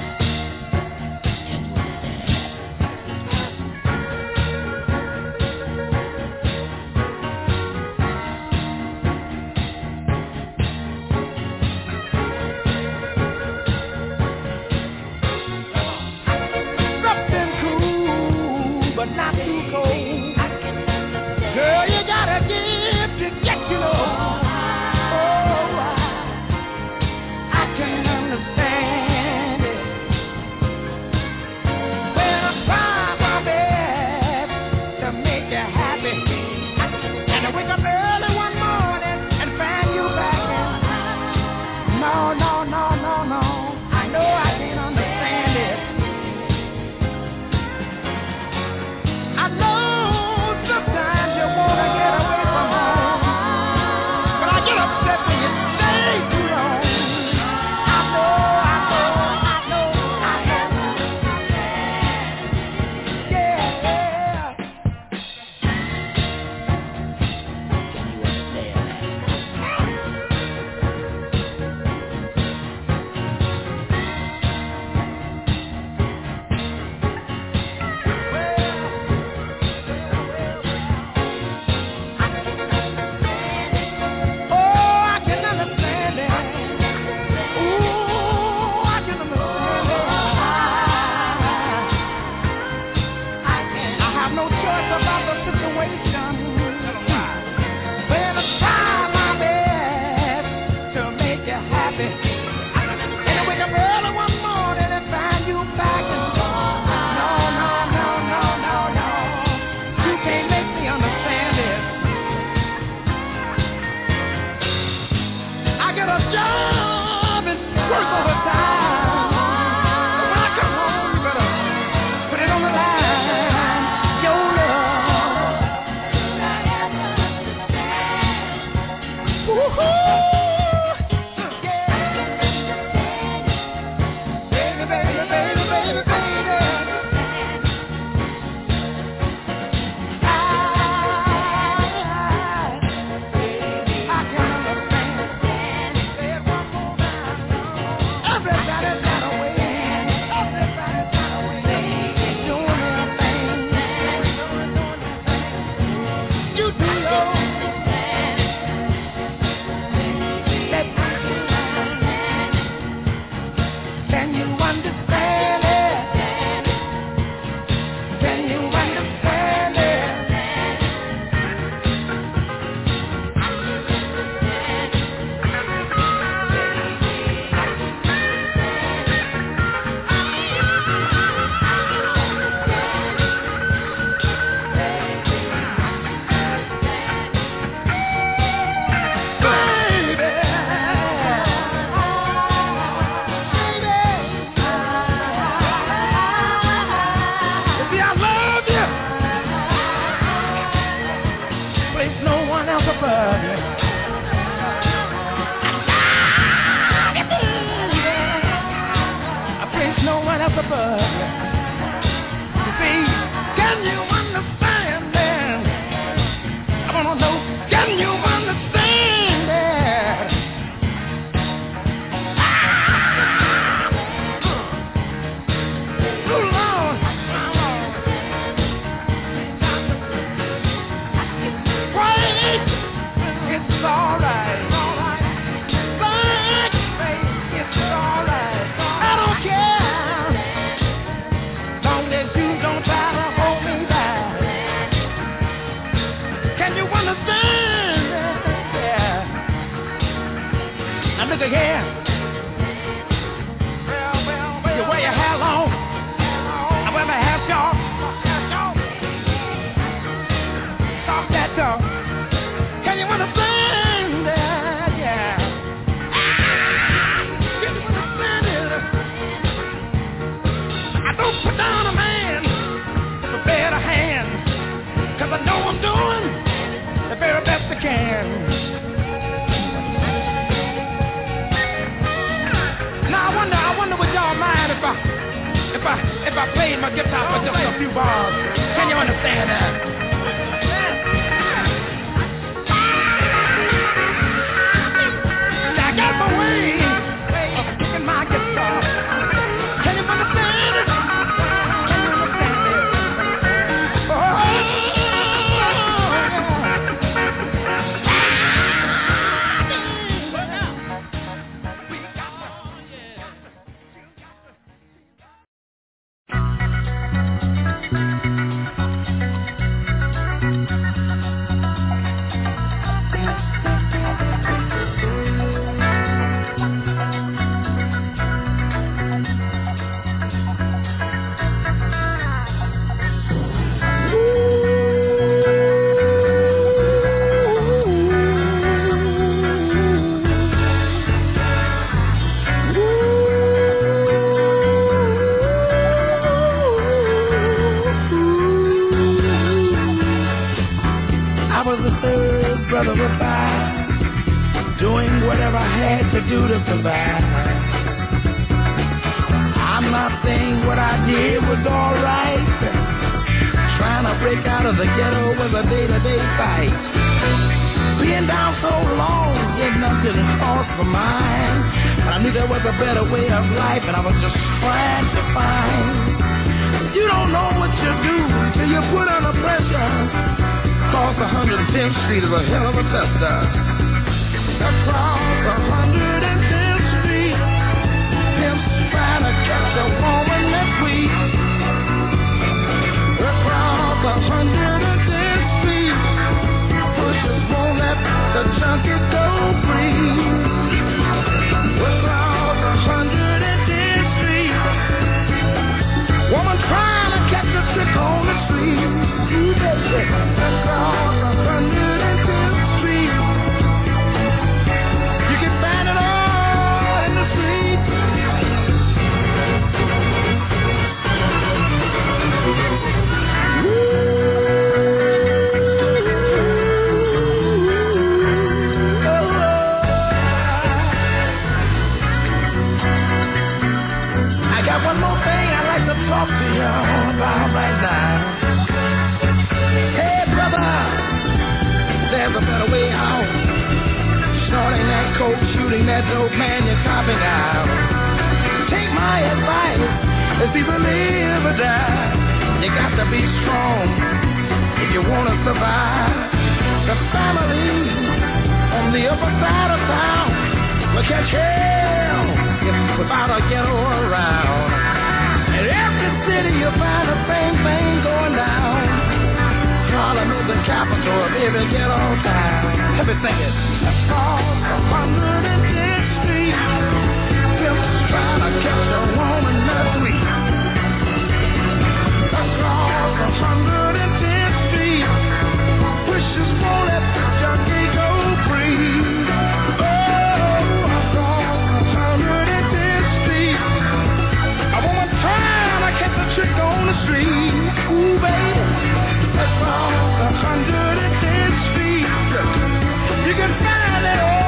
Something cool, but not too cold. Girl, you gotta give to get, you know. Oh, I can understand it. When I try my best to make you happy, and I wake up early one morning and find you back in. No, no, no, no, no. I know I can't understand it. I know sometimes you wanna get away from home, but I get upset when you stay too long. I know I have to understand. Yeah. Can you understand Oh, I can understand it. Ooh, I can understand it. I have no choice about the situation. When I try my best to make you happy, and I wake up early one morning and find you back and no, no, no, no, no, no. You can't make me understand it. I get a job and work overtime. But when I come home, you better put it on the line. Your love. Woo-hoo. Yeah. Baby, baby, baby, baby, baby. I can understand. Say it one more time. Everybody's got a way. Everybody's got a way. Doing their thing. You do your let me can you understand it? Can you understand it? as a bug. You see, can you understand that? I wanna know, can you understand that? Oh Lord, wait, it's alright. Look again. You wear your hair long. I wear my hair short. Stop that dog. Can you understand that? Yeah. Can you understand it? I don't put down a man with a better hand, 'cause I know I'm doing the very best I can. Would y'all mind if I played my guitar for just a few bars? Can you understand that? I got my way of picking my guitar. Can you understand it? Can you understand it? I'm not saying what I did was alright. Trying to break out of the ghetto was a day-to-day fight. Being down so long, getting up to the cross for mine. But I knew there was a better way of life, and I was just trying to find. You don't know what you do till you put under pressure. Across 110th Street is a hell of a tester. Across 110th Street, pimps trying to catch a woman that's weak. Across 110th Street, pushers won't let the junkie go free. Across 110th Street, woman trying to catch a trick on the street. Across 110th Street, you can find it all in the street. I got one more thing I'd like to talk to you about right now. Hey brother, there's a better way out. Snorting that coke, shooting that dope, man, you're copping out. Take my advice, it's either live or die. You got to be strong if you want to survive. The family on the upper side of town will catch hell without a ghetto around. In every city you find the same thing going down. Harlem is the capital of every ghetto town. Let me sing it. Across 110th Street, pimps trying to catch a woman that's weak. Across 110th Street, pushers won't let the junkie go free. Oh, across 110th Street, a woman trying to catch a trick on the street. Ooh, baby. Across 110th Street, you can find it all.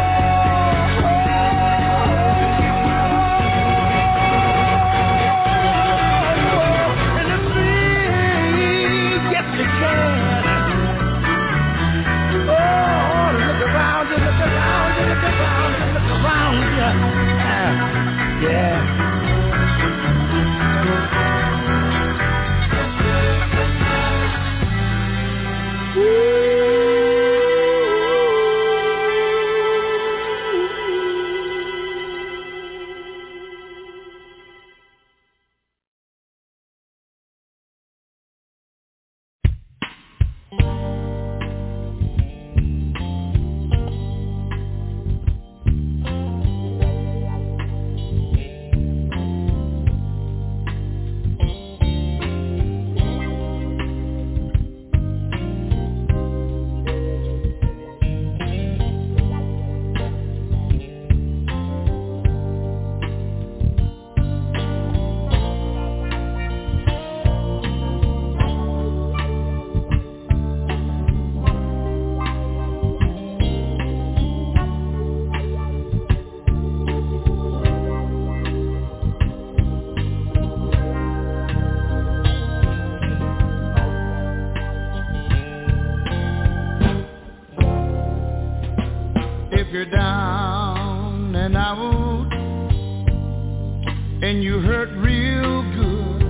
hurt real good.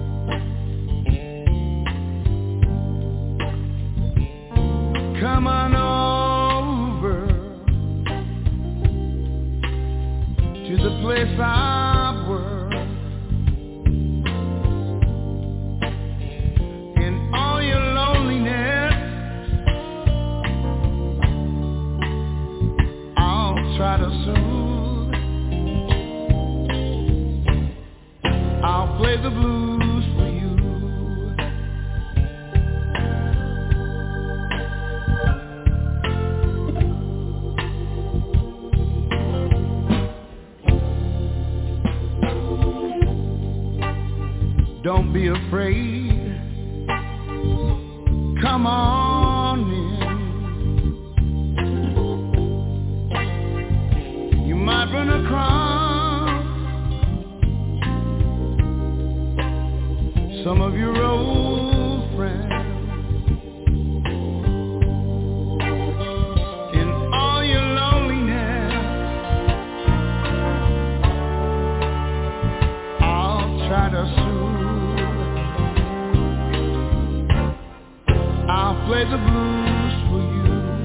Come on over to the place I work. In all your loneliness, I'll try to soothe. I'll play the blues for you. Don't be afraid. Come on in. You might run across some of your old friends. In all your loneliness, I'll try to soothe. I'll play the blues for you.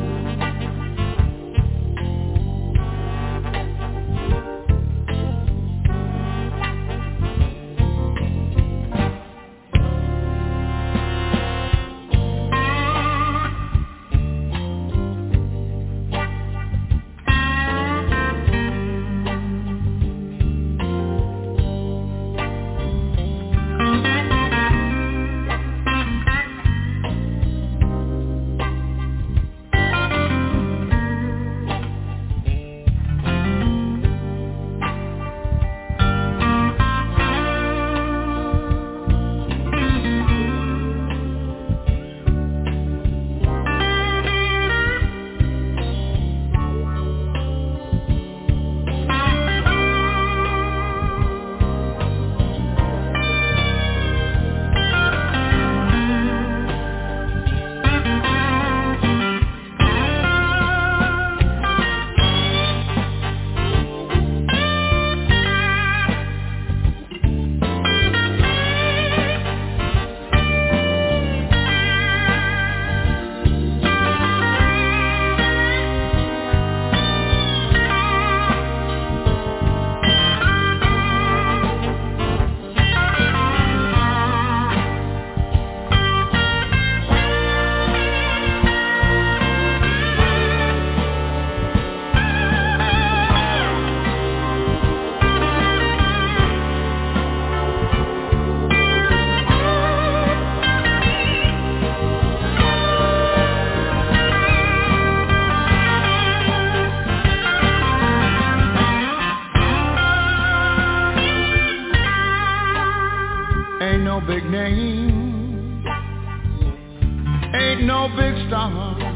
Big name, ain't no big star.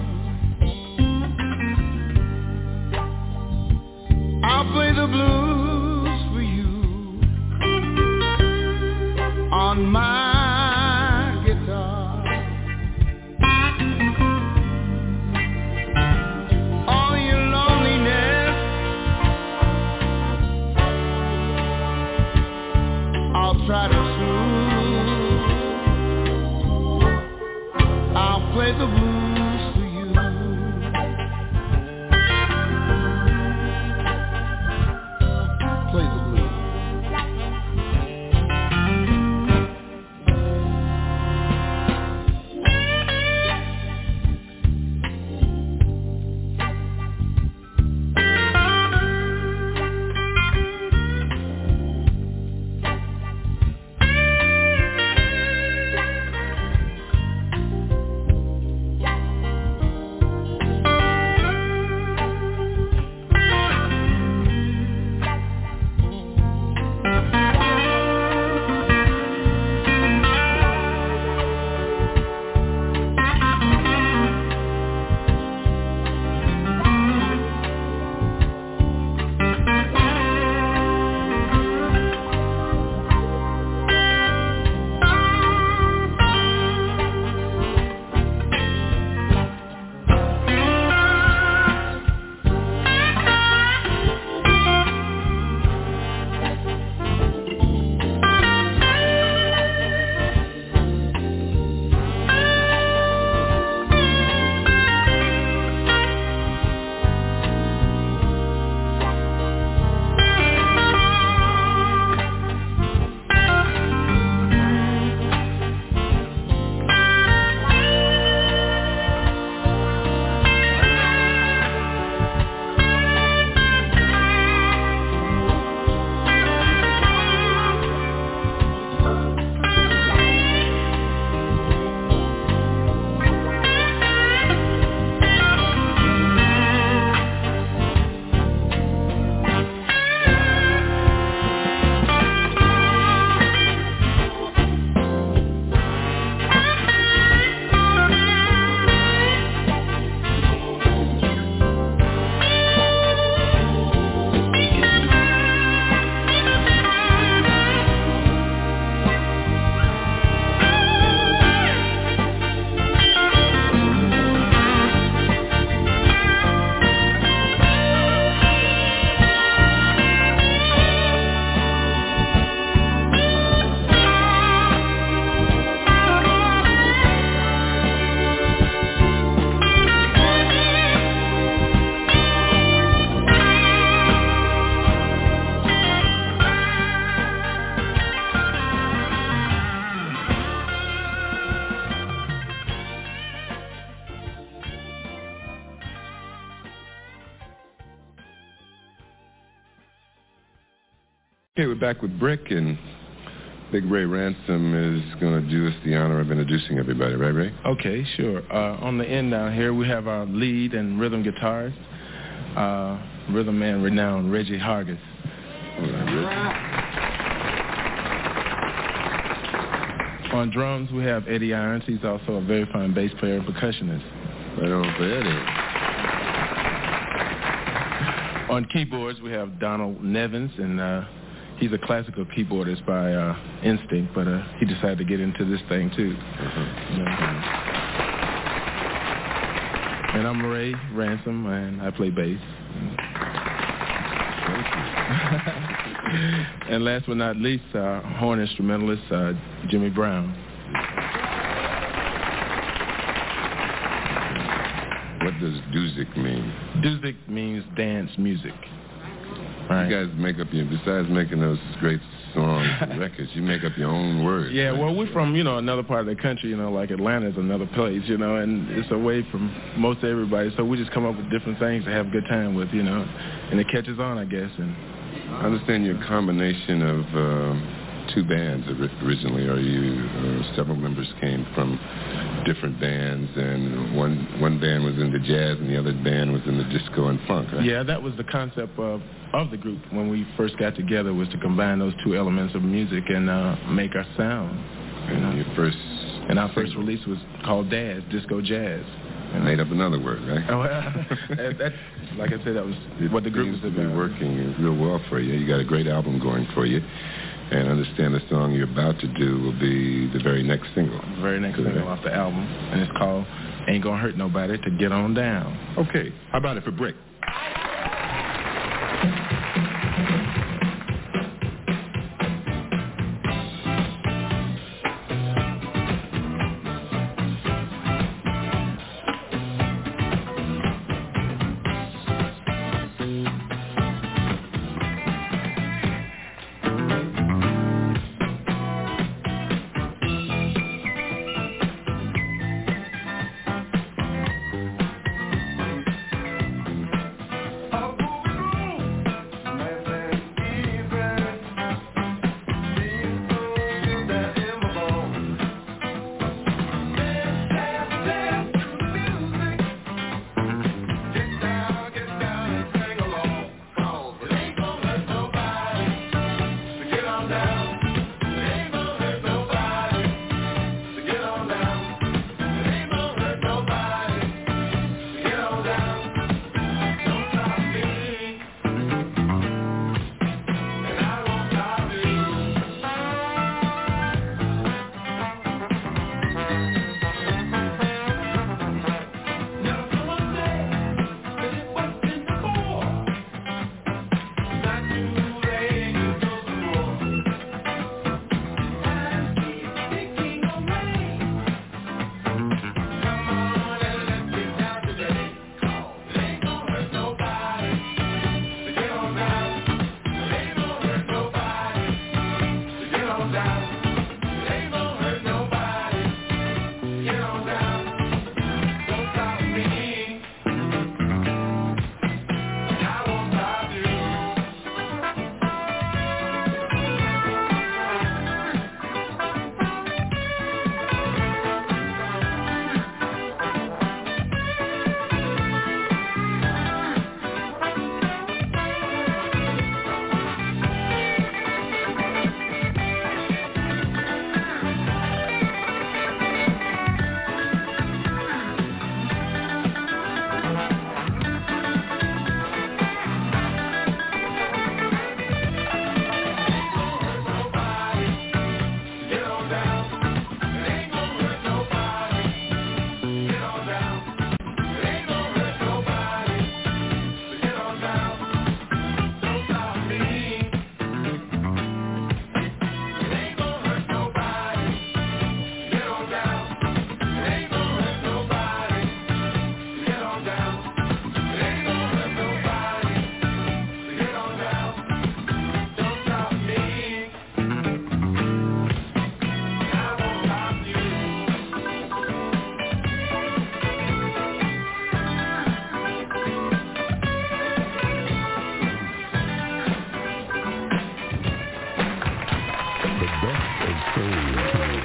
I'll play the blues for you on my guitar. All your loneliness, I'll try to soothe. I'll play the blues for you. Play the blues. Okay, we're back with Brick, and Big Ray Ransom is going to do us the honor of introducing everybody, right, Ray? Okay, sure. On the end down here, we have our lead and rhythm guitarist, rhythm man renowned Reggie Hargis. All right, Reggie. On drums, we have Eddie Irons. He's also a very fine bass player and percussionist. Right on for Eddie. On keyboards, we have Donald Nevins, and he's a classical keyboardist by instinct, but he decided to get into this thing, too. And I'm Ray Ransom, and I play bass. And last but not least, horn instrumentalist Jimmy Brown. What does Duzik mean? Duzik means dance music. Right. You guys make up besides making those great songs and records, you make up your own words. Yeah, right? well, we're from, another part of the country, like Atlanta's another place, and it's away from most everybody, so we just come up with different things to have a good time with, and it catches on, I guess. And I understand you're a combination of two bands originally, or several members came from different bands, and one band was in the jazz and the other band was in the disco and funk, right? Yeah, that was the concept of the group when we first got together, was to combine those two elements of music and make our sound. And our first release was called Daz, Disco Jazz. And made up another word, right? Oh, well, that, like I said, that was what the group was about. It seems to be working real well for you. You got a great album going for you. And I understand the song you're about to do will be the very next single. The very next single off the album. And it's called Ain't Gonna Hurt Nobody to Get On Down. Okay. How about it for Brick? best of soul.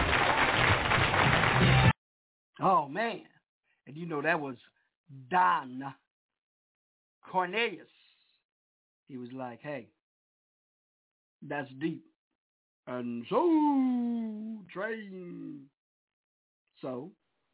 Oh, man. And you know that was Don Cornelius. He was like, hey, that's deep. And so, train. So,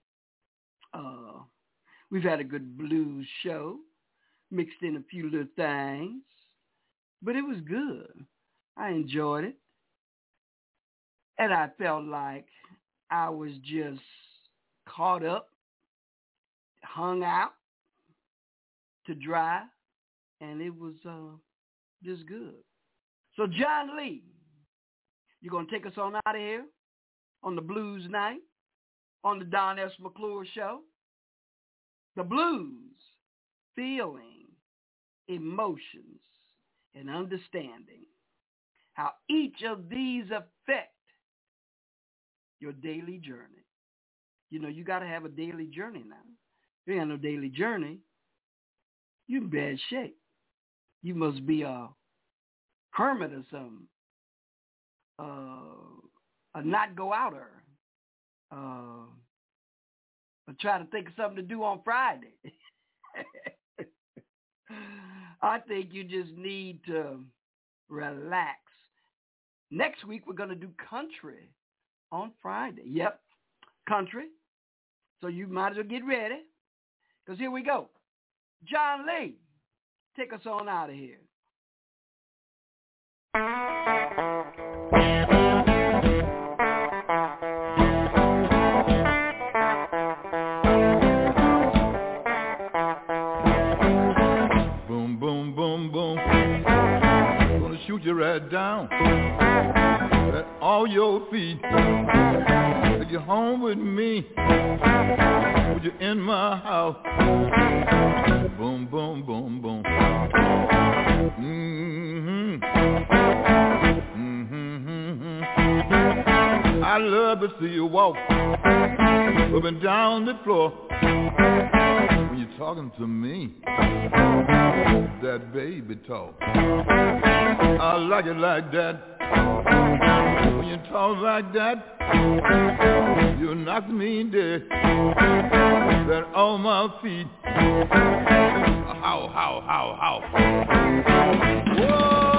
we've had a good blues show, mixed in a few little things, but it was good. I enjoyed it. And I felt like I was just caught up, hung out to dry, and it was just good. So John Lee, you're going to take us on out of here on the Blues Night, on the Don S. McClure Show. The blues, feeling, emotions, and understanding how each of these affect your daily journey. You know, you got to have a daily journey now. If you ain't got no daily journey, you're in bad shape. You must be a hermit or something. A not go outer. Or try to think of something to do on Friday. I think you just need to relax. Next week, we're going to do country on Friday. Yep, country. So you might as well get ready, because here we go. John Lee, take us on out of here. Boom, boom, boom, boom. Gonna shoot you right down at all your feet. Take you home with me. Put you in my house. Boom, boom, boom, boom. Mm-hmm. Mm-hmm. I love to see you walk up and down the floor when you're talking to me. That baby talk. I like it like that. When you talk like that, you knock me dead. Then on my feet. How. Whoa.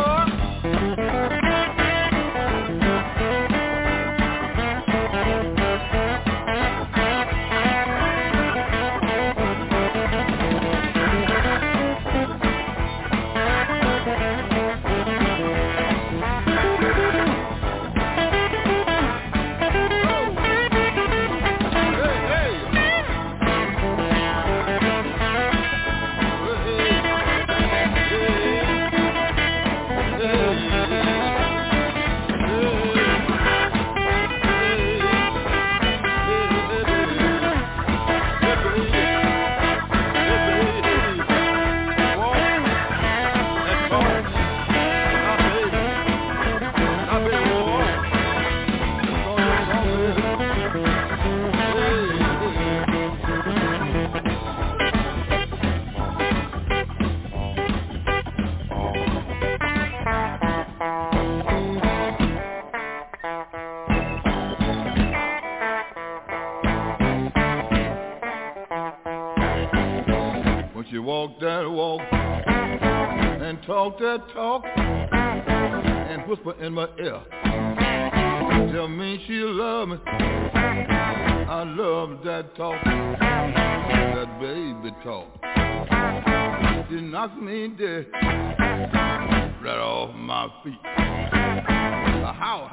Walk that walk and talk that talk and whisper in my ear. Tell me she love me. I love that talk, that baby talk. She knocks me dead right off my feet. How?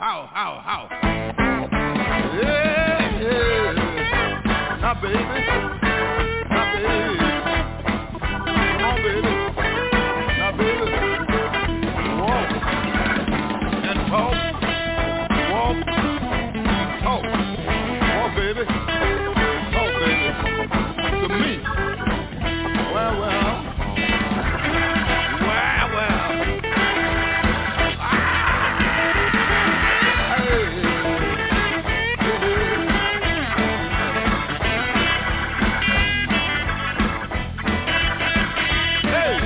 Yeah. Now baby. Baby, now baby, walk and talk, baby, talk, baby, to me. Well, hey.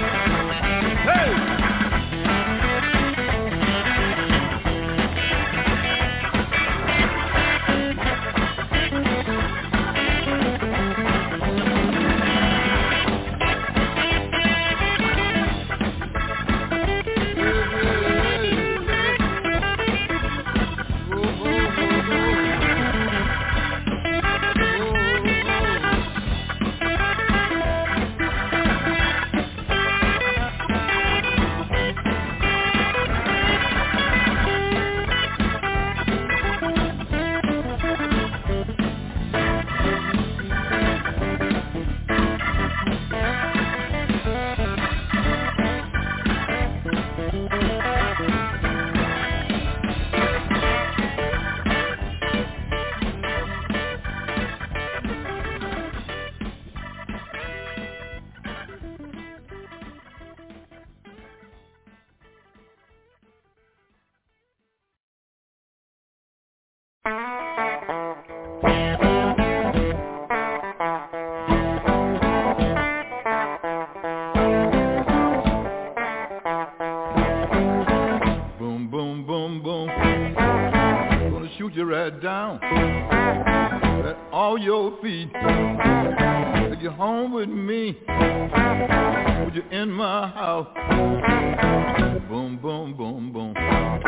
shoot you right down at all your feet. Take you home with me, put you in my house. Boom, boom, boom, boom.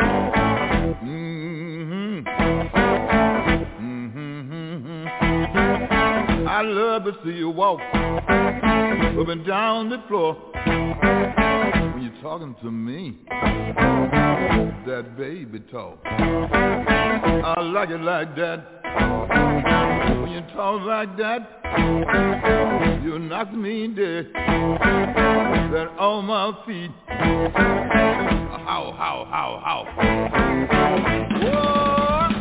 Mm-hmm. Mm-hmm. I love to see you walk up and down the floor when you're talking to me. That baby talk, I like it like that. When you talk like that, you knock me dead. That on my feet. How? Whoa.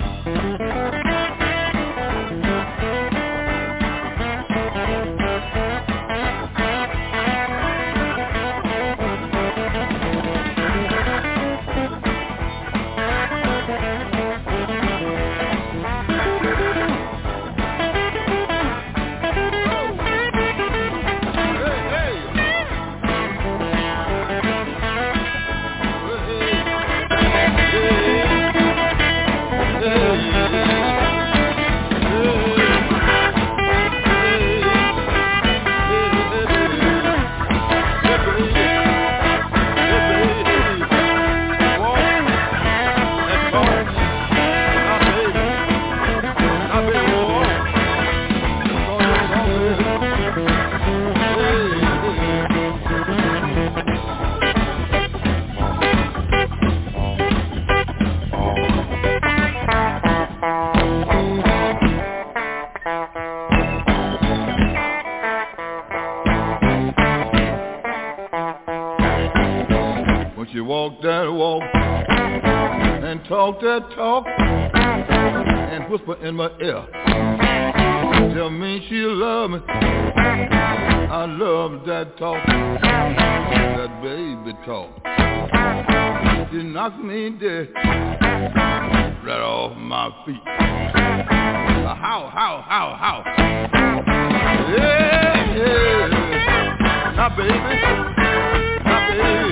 Walk that walk and talk that talk and whisper in my ear. Tell me she love me. I love that talk, that baby talk. She knocked me dead right off my feet. How? Yeah. Now baby.